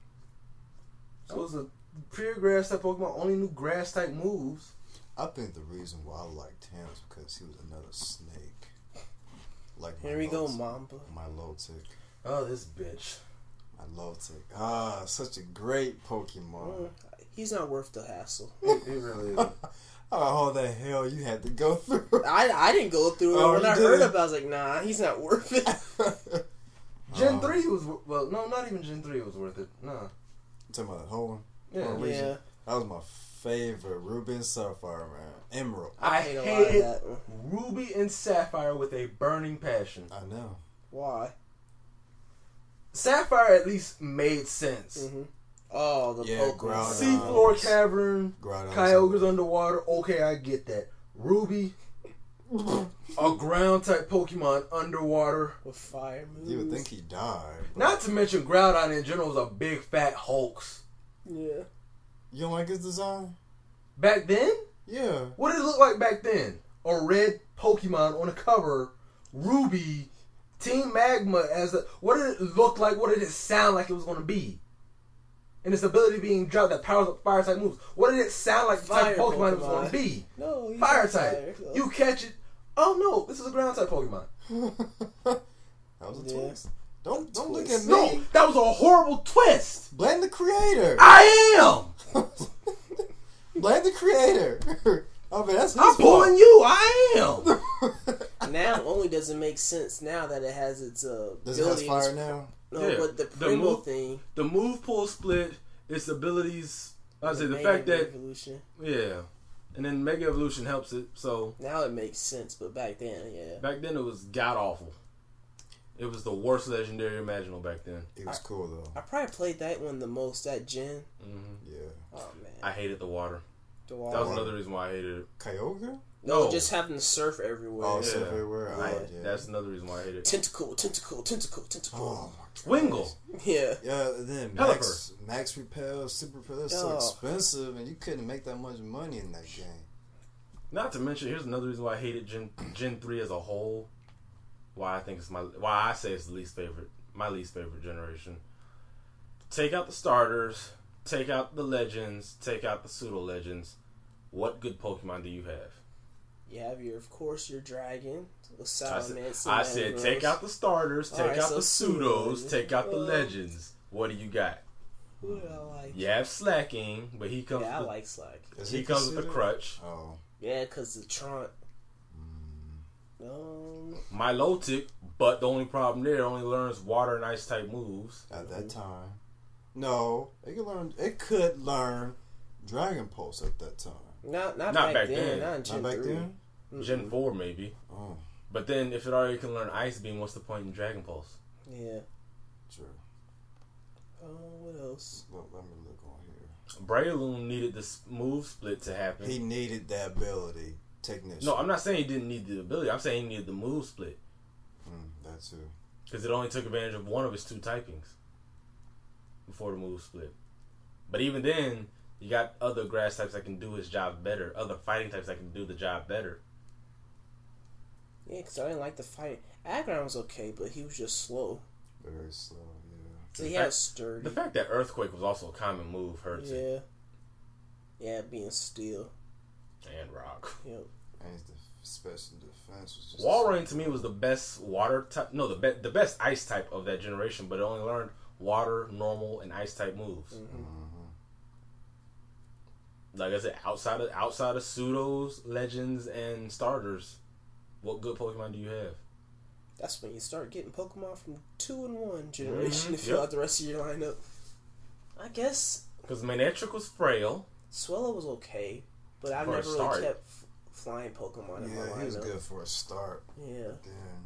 So it's a pure grass type Pokemon. Only knew grass type moves. I think the reason why I liked him is because he was another snake. Like here we go, Mamba. My Lotic. Oh, this bitch. My Lotic. Such a great Pokemon. He's not worth the hassle. He really is. Oh, the hell you had to go through. I didn't go through it. When I heard about it, I was like, nah, he's not worth it. Gen 3 was... Well, no, not even Gen 3 was worth it. Nah. You talking about the whole one? Yeah. That was my favorite. Ruby and Sapphire, man. Emerald. I hated Ruby and Sapphire with a burning passion. I know. Why? Sapphire at least made sense. Mm-hmm. Oh, the Pokemon. Seafloor Cavern, Kyogre's underwater. Okay, I get that. Ruby, a ground type Pokemon underwater with fire moves. You would think he died. Not to mention Groudon in general was a big fat hoax. Yeah. You don't like his design? Back then? Yeah. What did it look like back then? A red Pokemon on a cover, Ruby, Team Magma as a... What did it look like? What did it sound like it was going to be? And its ability being dropped that powers up fire type moves. What did it sound like the type of Pokemon it was going to be? No, fire type. So. You catch it. Oh no, this is a ground type Pokemon. That was a twist. Don't look at me. No, that was a horrible twist. Blame the creator. I am. Blame the creator. Oh man, that's his I'm pulling you. I am. Now only does it make sense now that it has its Does it have fire now? No, but the Primo thing. The move pull split, its abilities. I say the fact that evolution. Yeah, and then Mega Evolution helps it. So now it makes sense, but back then, yeah. Back then it was god awful. It was the worst legendary imaginable back then. It was cool though. I probably played that one the most. That gen. Mm-hmm. Yeah. Oh man. I hated the water. The water. That was another reason why I hated it. Kyogre? No, just having to surf everywhere. Oh, surf everywhere. That's another reason why I hated it. Tentacle. Oh, Wingull. Yeah. Yeah, and then Max Repel, Super Repel, that's so expensive, and you couldn't make that much money in that game. Not to mention, here's another reason why I hated Gen 3 as a whole. Why I say it's my least favorite generation. Take out the starters, take out the legends, take out the pseudo legends. What good Pokemon do you have? You have your dragon, Salamence. I said take out the starters, take out the pseudos, take out the legends. What do you got? Who did I like? You have Slacking, but he comes. Yeah, I with, like Slack. Is he comes with a considered- crutch. Oh. Yeah, because the Tron. Milotic, but the only problem there only learns water and ice type moves. At that time. No, it could learn Dragon Pulse at that time. Not Not back then. Not in Gen Not back 3. then? Gen 4 maybe. Oh, But then if it already can learn Ice Beam, what's the point in Dragon Pulse? Yeah. true. What else? Well, let me look on here. Breloom needed this move split to happen. He needed that ability. Technician. No, I'm not saying he didn't need the ability. I'm saying he needed the move split. That too. Because it only took advantage of one of his 2 typings before the move split. But even then, you got other grass types that can do his job better. Other fighting types that can do the job better. Yeah, because I didn't like the fight. Aggron was okay, but he was just slow. Very slow, yeah. So he had sturdy. The fact that Earthquake was also a common move hurts it. Yeah. Yeah, being steel. And Rock. Yep. And his special defense was just... Walrein to me was the best water type. No, the best ice type of that generation, but it only learned water, normal, and ice type moves. Like I said, outside of pseudos, legends, and starters, what good Pokemon do you have? That's when you start getting Pokemon from 2 and 1 generation to fill out the rest of your lineup. I guess Because Manectric was frail. Swellow was okay, but I've For a never start. really kept flying Pokemon in my lineup. Yeah, he was good for a start. Yeah. Then...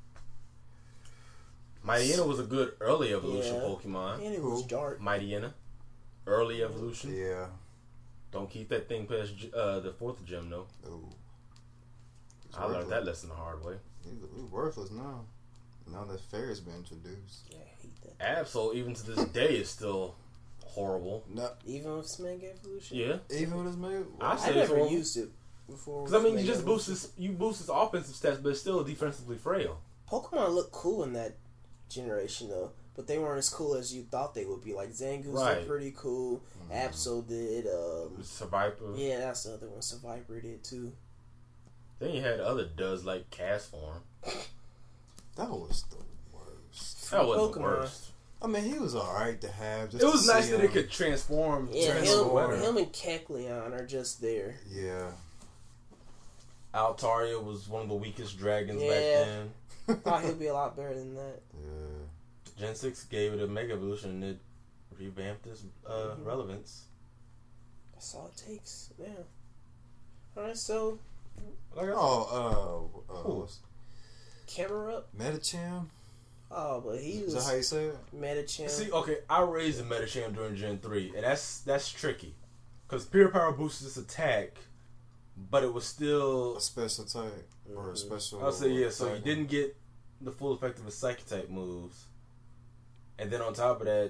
Mightyena was a good early evolution Yeah. Pokemon. And it was dark. Mightyena, early evolution. Yeah. Don't keep that thing past the 4th gym, though. Ooh. I learned that lesson the hard way. He's worthless now. Now that Fairy's been introduced. Yeah, I hate that. Absol, even to this day, is still horrible. No, Even with Mega Evolution? Yeah. even with his move. I I say it's never horrible. used it before. Because I mean, with you just Mega boost his offensive stats, but it's still defensively frail. Pokemon looked cool in that generation though, but they weren't as cool as you thought they would be. Like Zangoose Right. looked pretty cool. Absol did. Survivor. Yeah, that's the other one. Survivor did too. Then you had other duds like Castform. That was the worst. That wasn't the Pokemon. worst. I mean, he was alright to have. Just It was to nice see that him. it could transform. Yeah, transform. him and Kecleon are just there. Yeah. Altaria was one of the weakest dragons back Yeah. then. Thought he'd be a lot better than that. Yeah. Gen 6 gave it a Mega Evolution and it revamped its relevance. That's all it takes. Yeah. Alright, so Like I Oh, Camerupt. Metacham? Oh, but he Is that was how you say it? Metacham. See, okay, I raised a Metacham during Gen 3, and that's tricky. Because Pure Power boosted its attack, but it was still... A special type or a special. I'll say, yeah, so you type. didn't get the full effect of his Psychic type moves. And then on top of that,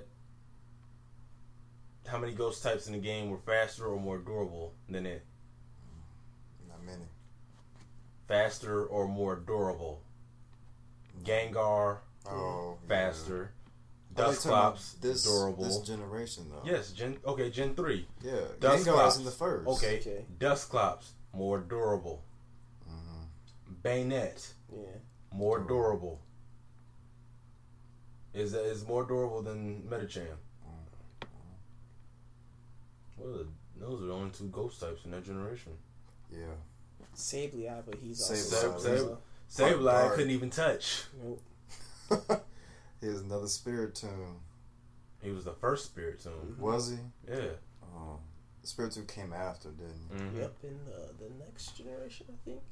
how many Ghost types in the game were faster or more durable than it? Not many. Faster or more durable. Gengar, Oh, faster. yeah. Are they talking about Dusclops, durable. This generation though. Yes, Gen 3. Yeah. Dusclops. Gengar's in the first. Okay. Dusclops, more durable. Bayonet, Yeah. more durable. Is more durable than Metacham. Those are the only 2 ghost types in that generation. Yeah. Sableye, but he's Sableye. also Sableye Dark. couldn't even touch. Nope. Here's another Spiritomb. He was the first Spiritomb. Was he? Yeah. Oh. The Spiritomb came after, didn't he? Mm-hmm. Yep, in the next generation, I think.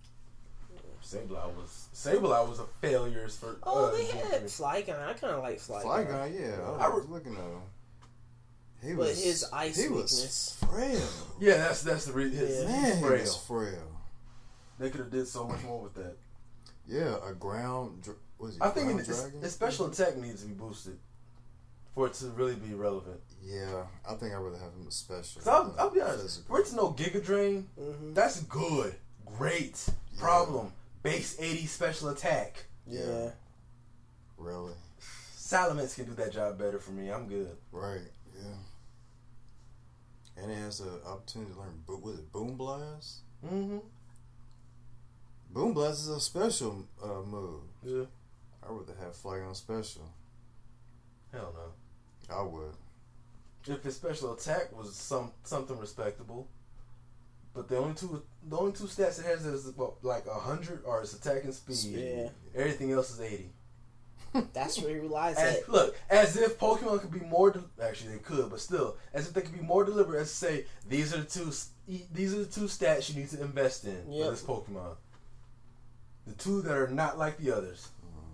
Sableye was a failure for. Oh, they Gen had 3. Flygon. I kind of like Flygon. Flygon, yeah. I was looking at him. He But was, his ice he weakness. was frail. Yeah, that's the reason. Yeah. Man, he frail. was frail. They could have did so much more with that. Yeah, a ground. Was he? I think ground dragon? his special attack needs to be boosted for it to really be relevant. Yeah, I think I'd rather have him a special. Cause I'll be honest, physical. for it to know Giga Drain, that's good, great. Problem, base 80 special attack. Yeah. Really? Salamence can do that job better for me. I'm good. Right. Yeah. And it has the opportunity to learn. Was it Boom Blast? Mm-hmm. Boom Blast is a special move. Yeah. I would have Flygon special. Hell no. I would. if his special attack was something respectable. But the only two stats it has is like 100 are its attack and speed. Yeah. Everything else is 80. That's where he relies As, at. look, as if Pokemon could be more. Actually, they could, but still, as if they could be more deliberate. As to say, these are the two stats you need to invest in for this Pokemon. The two that are not like the others.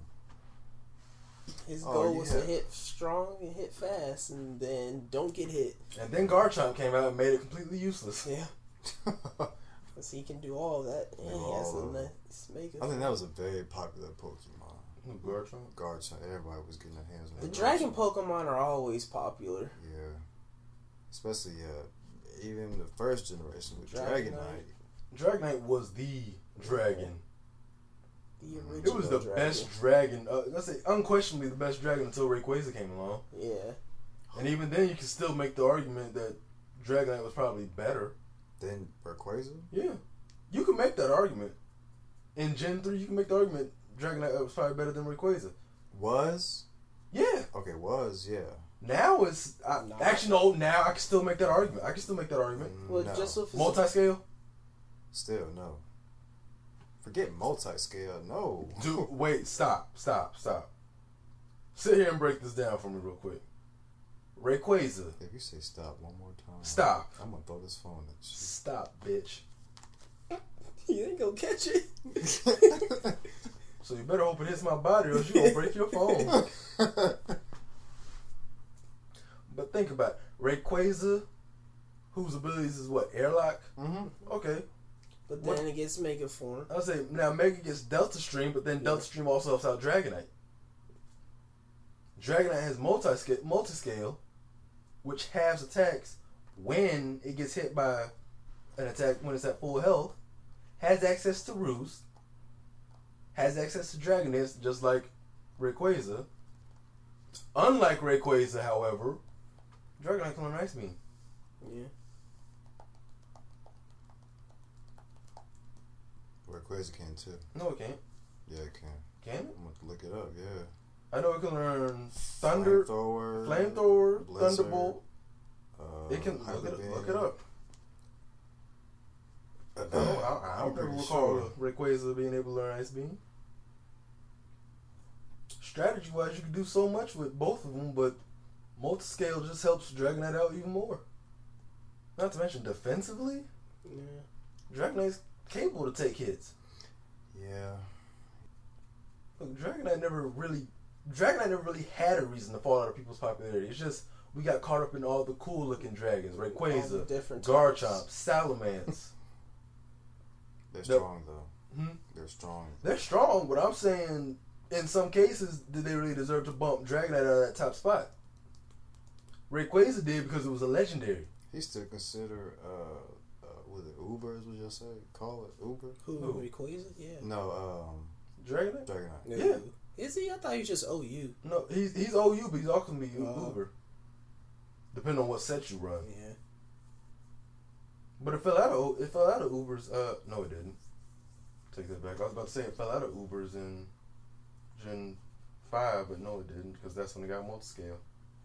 His goal was to hit strong and hit fast, and then don't get hit. And then Garchomp came out and made it completely useless. Yeah. Because he can do all that. And he has a nice Mega. I think that was a very popular Pokemon. Garchomp? Garchomp. Everybody was getting their hands on The that. Dragon Pokemon are always popular. Yeah. Especially, even the first generation with Dragonite. Dragonite was the dragon. The original It was the dragon. best dragon. Let's say unquestionably the best dragon until Rayquaza came along. Yeah. And even then, you can still make the argument that Dragonite was probably better. Then Rayquaza? Yeah. You can make that argument. In Gen 3, you can make the argument Dragonite was probably better than Rayquaza. Was? Yeah. Okay, was, yeah. Now it's... Actually, no, now I can still make that argument. Well, No. just with his Multi-scale? Still, no. Forget multi-scale, no. Dude, wait, stop. Sit here and break this down for me real quick. Rayquaza. If you say stop one more time. Stop. I'm going to throw this phone at you. Stop, bitch. You ain't gonna catch it. So you better hope it hits my body or else you gonna break your phone. But think about it. Rayquaza, whose abilities is what? Airlock? Mm-hmm. Okay. But then it gets Mega Form. I'll say, now Mega gets Delta Stream, but then Delta Stream also helps out Dragonite. Dragonite has multi-scale, which halves attacks when it gets hit by an attack when it's at full health, has access to Roost, has access to Dragonite, just like Rayquaza. Unlike Rayquaza, however, Dragonite can learn Ice Beam. Yeah. Rayquaza can too. No, it can't. Yeah, it can. Can it? I'm going to look it up, yeah. I know it can learn Thunder, Flamethrower, Flamethrower, Blizzard, Thunderbolt. It can Hyper look it up. I I'm don't pretty recall sure. Rayquaza being able to learn Ice Beam. Strategy wise, you can do so much with both of them, but multi-scale just helps Dragonite out even more. Not to mention defensively, Dragonite's capable to take hits. Yeah. Look, Dragonite never really had a reason to fall out of people's popularity. It's just we got caught up in all the cool looking dragons. Rayquaza, Garchomp, Salamence. They're strong though. They're strong. They're strong, but I'm saying in some cases, did they really deserve to bump Dragonite out of that top spot? Rayquaza did because it was a legendary. He's still considered, was it Uber, as we just say? Call it Uber? Who? Rayquaza? Yeah. No, Dragonite? Dragonite. Yeah. Is he? I thought he was just OU. No, he's OU, but he's also going to be Uber. Depending on what set you run. Yeah. But it fell out of Ubers. No, it didn't. Take that back. I was about to say it fell out of Ubers in Gen 5, but no, it didn't, because that's when it got multi-scale.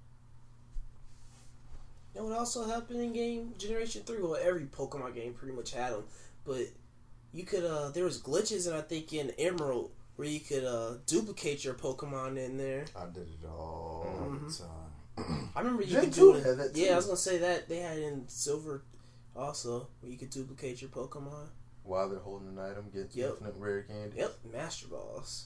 You know what also happened in game Generation 3? Well, every Pokemon game pretty much had them. But you could, there was glitches, and I think in Emerald, where you could duplicate your Pokemon in there. I did it all the time. I remember you Gen could 2 do it. had that too. Yeah, I was going to say that. They had it in Silver also, where you could duplicate your Pokemon. While they're holding an item, get infinite rare candy. Yep, Master Balls.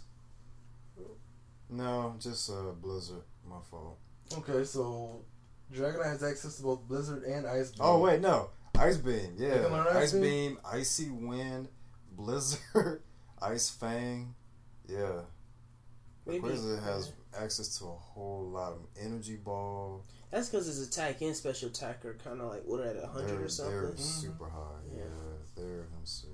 No, just Blizzard. My fault. Okay, so Dragonite has access to both Blizzard and Ice Beam. Oh, wait, no. Ice Beam, You yeah. can learn Ice Ice Beam? Beam, Icy Wind, Blizzard, Ice Fang. Yeah. Maybe. Rayquaza has access to a whole lot of Energy Ball. That's because his attack and special attack are kind of like, what are they, 100 or something? They're super high. Yeah. They're, let me see.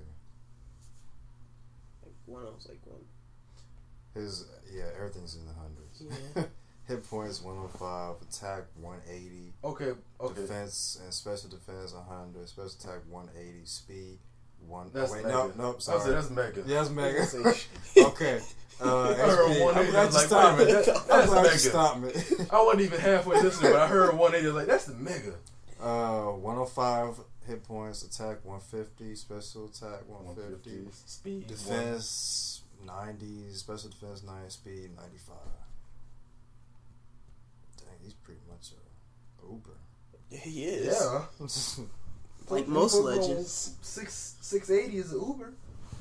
Like one of them's like one. Everything's in the hundreds. Yeah. Hit points 105, attack 180. Okay. Defense and special defense 100, special attack 180, speed One. That's wait, Mega. no, I sorry. said that's Mega. Yeah, that's Mega. Say- Okay. I heard HP. 180. I'm glad I you was like, stopped wait a me. minute, I'm that's glad you Mega. stopped me. I wasn't even halfway listening, but I heard 180. I was like, that's the Mega. 105 hit points, attack 150, special attack 150, Speed. defense 90, special defense 90, speed 95. Dang, he's pretty much a Uber. Yeah, he is. Yeah. Like most People legends. 680 is an Uber.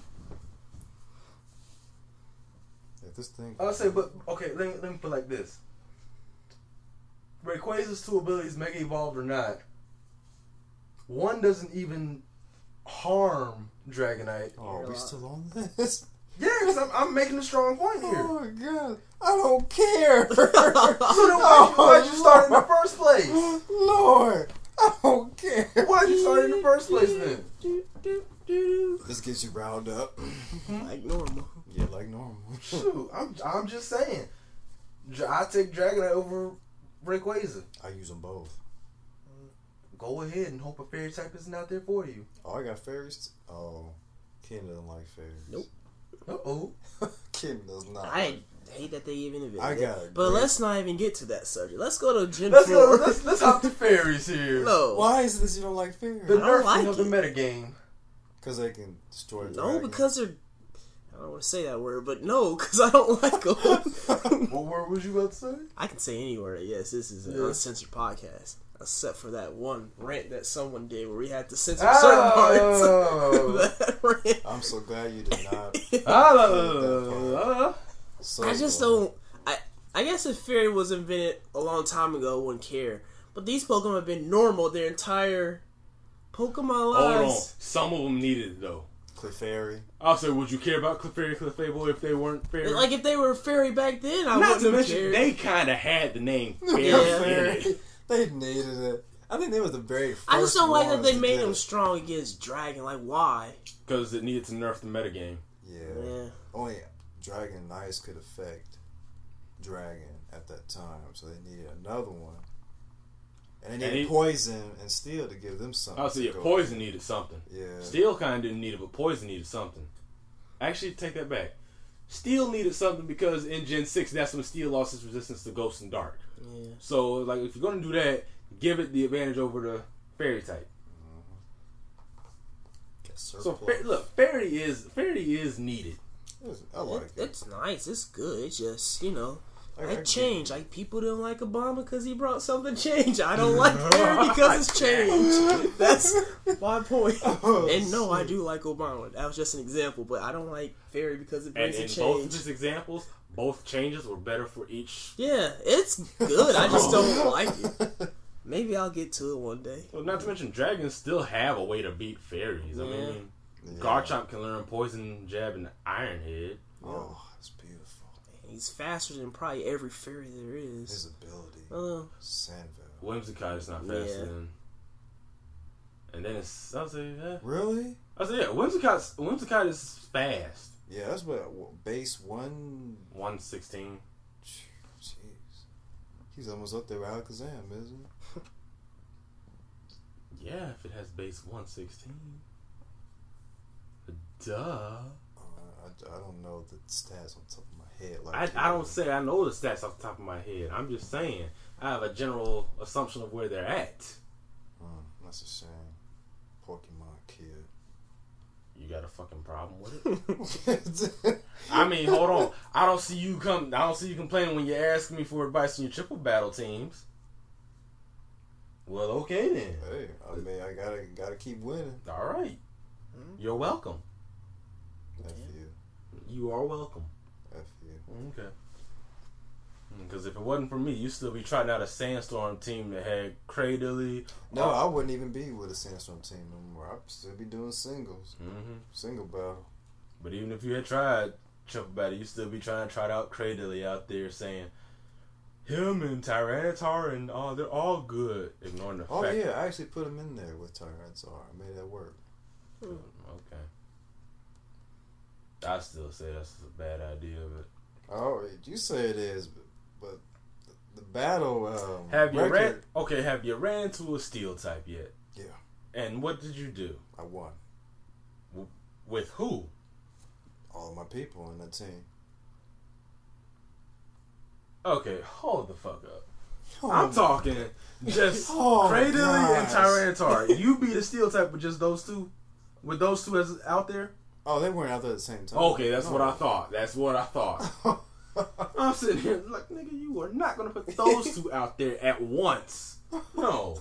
If this thing. I'll say, but okay, let me put it like this. Rayquaza's two abilities, Mega Evolved or not, one doesn't even harm Dragonite. Oh, we still on this? Yeah, because I'm making a strong point here. Oh my god. I don't care. So then why'd you start in the first place? Lord, I don't care. Why'd you start in the first place then? This gets you riled up. Like normal. Yeah, like normal. Shoot, I'm just saying. I take Dragonite over Rayquaza. I use them both. Go ahead and hope a fairy type isn't out there for you. Oh, I got fairies. Oh, Ken doesn't like fairies. Nope. Uh-oh. Ken does not. I hate that they even invented I it. got it. But Great. let's not even get to that subject. Let's go to Gen Let's 4. go. Let's hop to fairies here. No. Why is this you don't like fairies? The I don't nerfing like of the it. metagame. Because they can destroy No, dragons. because they're... I don't want to say that word, but no, because I don't like them. What word was you about to say? I can say any word, yes. This is an uncensored podcast. Except for that one rant that someone did where we had to censor certain Oh. parts. That rant. I'm so glad you did not. So I just glad. don't... I guess if Fairy was invented a long time ago, I wouldn't care. But these Pokemon have been normal their entire Pokemon Hold on. lives. Some of them needed it, though. Clefairy. I'll say, would you care about Clefairy, Clefable if they weren't fairy? Like, if they were Fairy back then, I Not wouldn't to have mention, cared. they kind of had the name Fairy Yeah. in it. They needed it. I think they was the very first I just don't like that ones they to made get them it. strong against Dragon. Like, why? Because it needed to nerf the metagame. Yeah. Yeah. Only Dragon Ice could affect Dragon at that time, so they needed another one. And they needed Poison and Steel to give them something. I'll say, to yeah, go Poison with. needed something. Yeah. Steel kind of didn't need it, but Poison needed something. Actually, take that back. Steel needed something because in Gen 6, that's when Steel lost its resistance to Ghost and Dark. Yeah. So, like, if you're going to do that, give it the advantage over the Fairy type. So, look, Fairy is needed. I like it. It's nice. It's good. It's just, you know, I like get change. Like, people don't like Obama because he brought something change. I don't like Fairy because it's change. That's my point. And no, I do like Obama. That was just an example, but I don't like Fairy because it And brings in a change. both of his examples, both changes were better for each. Yeah, it's good. I just don't like it. Maybe I'll get to it one day. Well, not to mention, dragons still have a way to beat fairies. I mean, Garchomp can learn Poison Jab and Iron Head. Oh, it's beautiful. He's faster than probably every fairy there is. His ability. Sandville. Whimsicott is not faster Yeah. than. And then it's, I'll say, yeah. Really? I'll say, yeah, Whimsicott is fast. Yeah, that's what base 116. Jeez. He's almost up there with Alakazam, isn't he? Yeah, if it has base 116. Duh. I don't know the stats on top of my head. Like I don't say I know the stats off the top of my head. I'm just saying I have a general assumption of where they're at. That's a shame. Pokemon kid. You got a fucking problem with it? I mean, hold on. I don't see you complaining when you're asking me for advice on your triple battle teams. Well, okay then. Hey, I mean, I gotta keep winning. All right. You're welcome. F you. You are welcome. F you. Okay. Because if it wasn't for me, you'd still be trying out a Sandstorm team that had Cradily. No, I wouldn't even be with a Sandstorm team no more. I'd still be doing singles. Mm-hmm. Single battle. But even if you had tried triple battle, you'd still be trying to trot out Cradily out there saying, him and Tyranitar and they're all good. Ignoring the fact. Oh yeah, I actually put him in there with Tyranitar. I made that work. Okay. I still say that's a bad idea, but Oh, you say it is, but the battle. have you record, Have you ran to a steel type yet? Yeah. And what did you do? I won. With who? All of my people in that team. Okay, hold the fuck up. Oh, I'm talking just Oh, Cradily and gosh. Tyranitar. You be the steel type with just those two? With those two as out there? Oh, they weren't out there at the same time. Okay, that's No. what I thought. That's what I thought. I'm sitting here like, nigga, you are not going to put those two out there at once. No.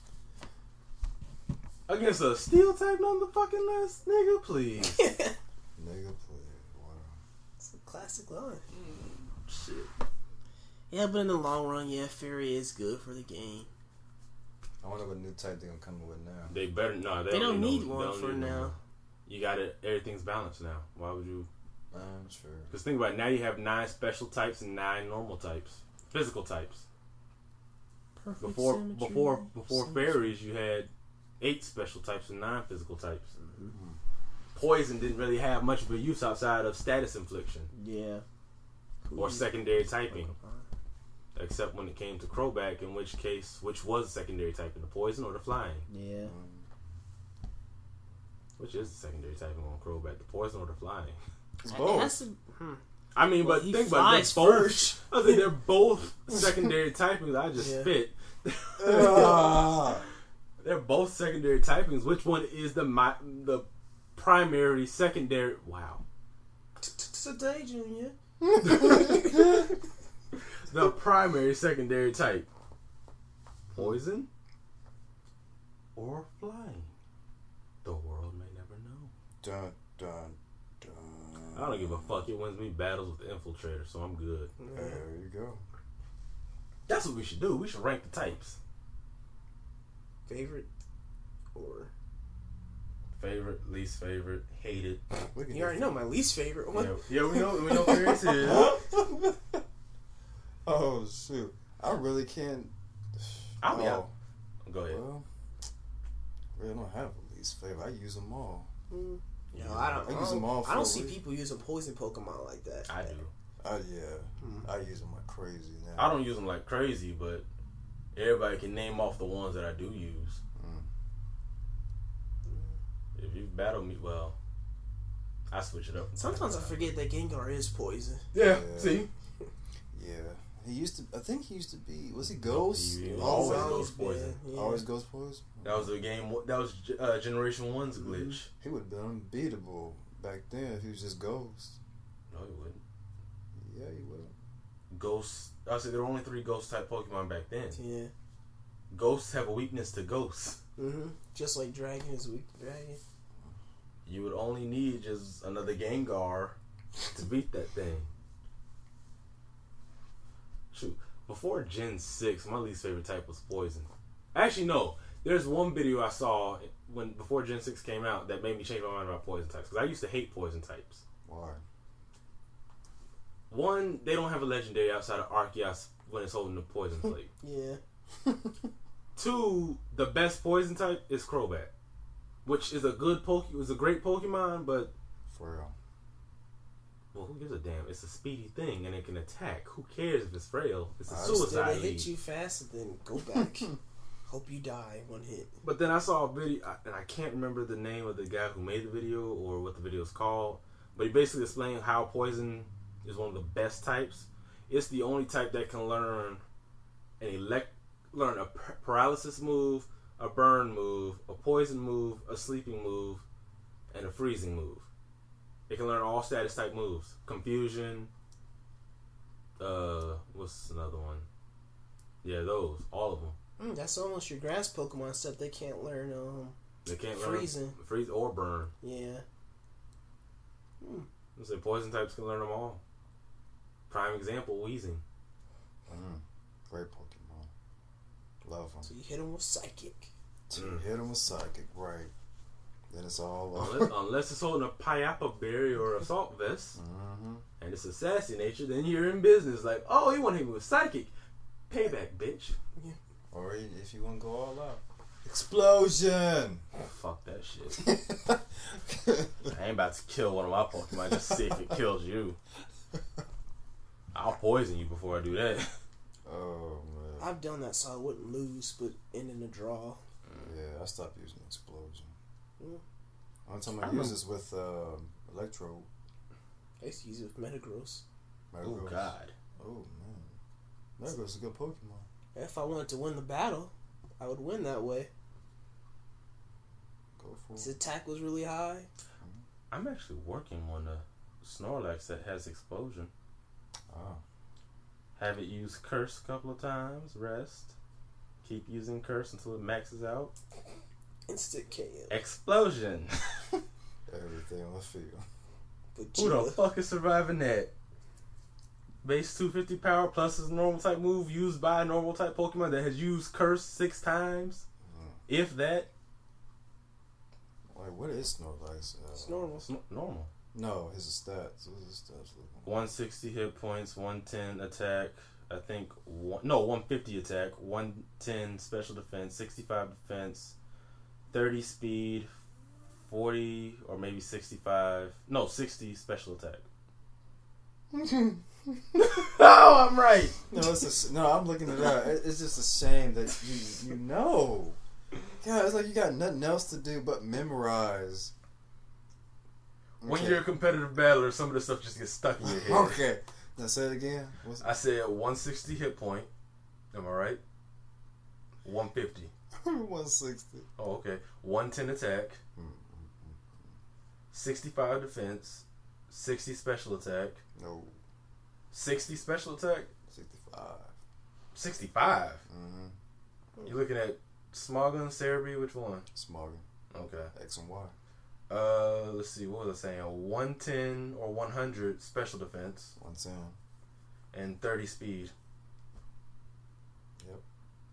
Against a steel type on the fucking list? Nigga, please. Nigga, please. Wow. It's a classic line. Shit. Yeah, but in the long run, yeah, Fairy is good for the game. I wonder what new type they're gonna come up with now. They better no. They don't need no, one they don't for need no now. more. You got it. Everything's balanced now. Why would you? Sure. Because think about it. Now you have 9 special types and 9 normal types, physical types. Perfect Before symmetry. fairies, you had 8 special types and 9 physical types. Mm-hmm. Poison didn't really have much of a use outside of status infliction Yeah. or secondary typing, except when it came to Crobat, in which case, which was secondary typing, the poison or the flying? Yeah. Which is the secondary typing on Crobat, the poison or the flying? It's It both. has to, I mean, Well, but he think about it. flies They're both. first. I think they're both secondary typings. I just Yeah. spit. Ah. They're both secondary typings. Which one is the primary, secondary? Wow. Today, Junior. The primary, secondary type. Poison or flying? The world may never know. Dun, dun, dun. I don't give a fuck. It wins me battles with the Infiltrator, so I'm good. There you go. That's what we should do. We should rank the types. Favorite or Favorite, least favorite, hated. We can you already know my least favorite one. Yeah, we know Fairies is. Oh shoot! I really can't. I'll be out. Go ahead. Well, really don't have a least favorite. I use them all. No, I I use them all I for don't a see reason. people using poison Pokemon like that. I do. I use them like crazy now. I don't use them like crazy, but everybody can name off the ones that I do use. If you battle me, well, I switch it up. from Sometimes I time to forget that Gengar is poison. time. Yeah, Yeah. see? Yeah, he used to. I think he used to be. Was he Ghost? He Always always Ghost. goes poison. Yeah. Always Ghost poison. That was the game. That was Generation 1's glitch. He would have been unbeatable back then if he was just Ghost. No, he wouldn't. Yeah, he would. Ghosts. I said there were only 3 ghost type Pokemon back then. Yeah. Ghosts have a weakness to ghosts. Just like Dragon is weak to Dragon. You would only need just another Gengar to beat that thing. Shoot, before Gen 6, my least favorite type was Poison. Actually, no. There's one video I saw before Gen 6 came out that made me change my mind about Poison types. Because I used to hate Poison types. Why? One, they don't have a legendary outside of Arceus when it's holding the Poison plate. Yeah. 2, the best Poison type is Crobat. Which is a great Pokemon, but For real. well, who gives a damn? It's a speedy thing, and it can attack. Who cares if it's frail? It's a I Still, suicide they lead. hit you fast and then go back. Hope you die one hit. But then I saw a video, and I can't remember the name of the guy who made the video or what the video is called, but he basically explained how Poison is one of the best types. It's the only type that can learn a paralysis move, a burn move, a poison move, a sleeping move, and a freezing move. It can learn all status type moves. Confusion. What's another one? Yeah, those. All of them. That's almost your grass Pokemon, except they can't learn They can't freezing. learn freeze or burn. Yeah. I say poison types can learn them all. Prime example, Weezing. Great Pokemon. Love them. So you hit them with Psychic. Hit him with Psychic, right. Then it's all over. Unless it's holding a Payapa Berry or a Salt Vest, and it's a sassy nature, then you're in business. Like, oh, you want to hit me with Psychic? Payback, bitch. Or if you want to go all out. Explosion! Fuck that shit. I ain't about to kill one of my Pokemon just to see if it kills you. I'll poison you before I do that. Oh, man. I've done that so I wouldn't lose, but end in a draw. Yeah, I stopped using Explosion. Only time I use is with Electro. I used to use it with Metagross. Oh God. Oh man, Metagross is a good Pokemon. If I wanted to win the battle, I would win that way. Go for His it. attack was really high. I'm actually working on a Snorlax that has Explosion. Ah. Have it use Curse a couple of times. Rest. Keep using Curse until it maxes out. Instant KO. Explosion. Everything on the field. Who the fuck is surviving that? Base 250 power plus his normal type move used by a normal type Pokemon that has used Curse 6 times. If that. Wait, what is Snorlax? It's normal. Normal. No, his stats. What is his stats looking? 160 hit points, 110 attack, I think, 150 attack, 110 special defense, 65 defense, 30 speed, 40 or maybe 65, 60 special attack. Oh, I'm right. No, I'm looking it up. It's just a shame that you know. God, it's like you got nothing else to do but memorize. When you're a competitive battler, some of the stuff just gets stuck in your head. Okay. Now say it again. I said 160 hit point. Am I right? 150. 160. Oh, okay. 110 attack. 65 defense. 60 special attack. No. 60 special attack? 65. 65? Mm-hmm. You looking at Smogon, Cerebi, which one? Smogon. Okay. X and Y. Let's see, what was I saying? 110 or 100 special defense. 110. And 30 speed. Yep.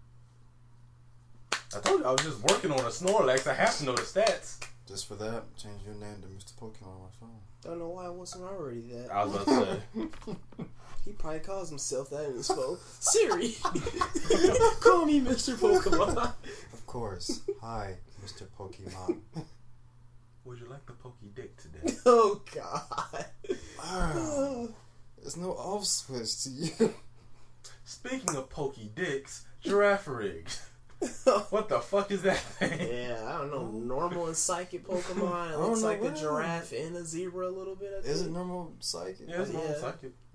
I told you I was just working on a Snorlax. I have to know the stats. Just for that, change your name to Mr. Pokemon on my phone. Don't know why it wasn't already that. I was about to say. He probably calls himself that in his phone. Siri, call me Mr. Pokemon. Of course. Hi, Mr. Pokemon. Would you like the Pokey Dick today? Oh God. Wow. There's no off switch to you. Speaking of Pokey Dicks, Girafarig. What the fuck is that thing? Yeah, I don't know. Normal and psychic Pokemon. It looks like a giraffe and a zebra a little bit. I think. Is it normal psychic? Yeah, it's normal Yeah. psychic.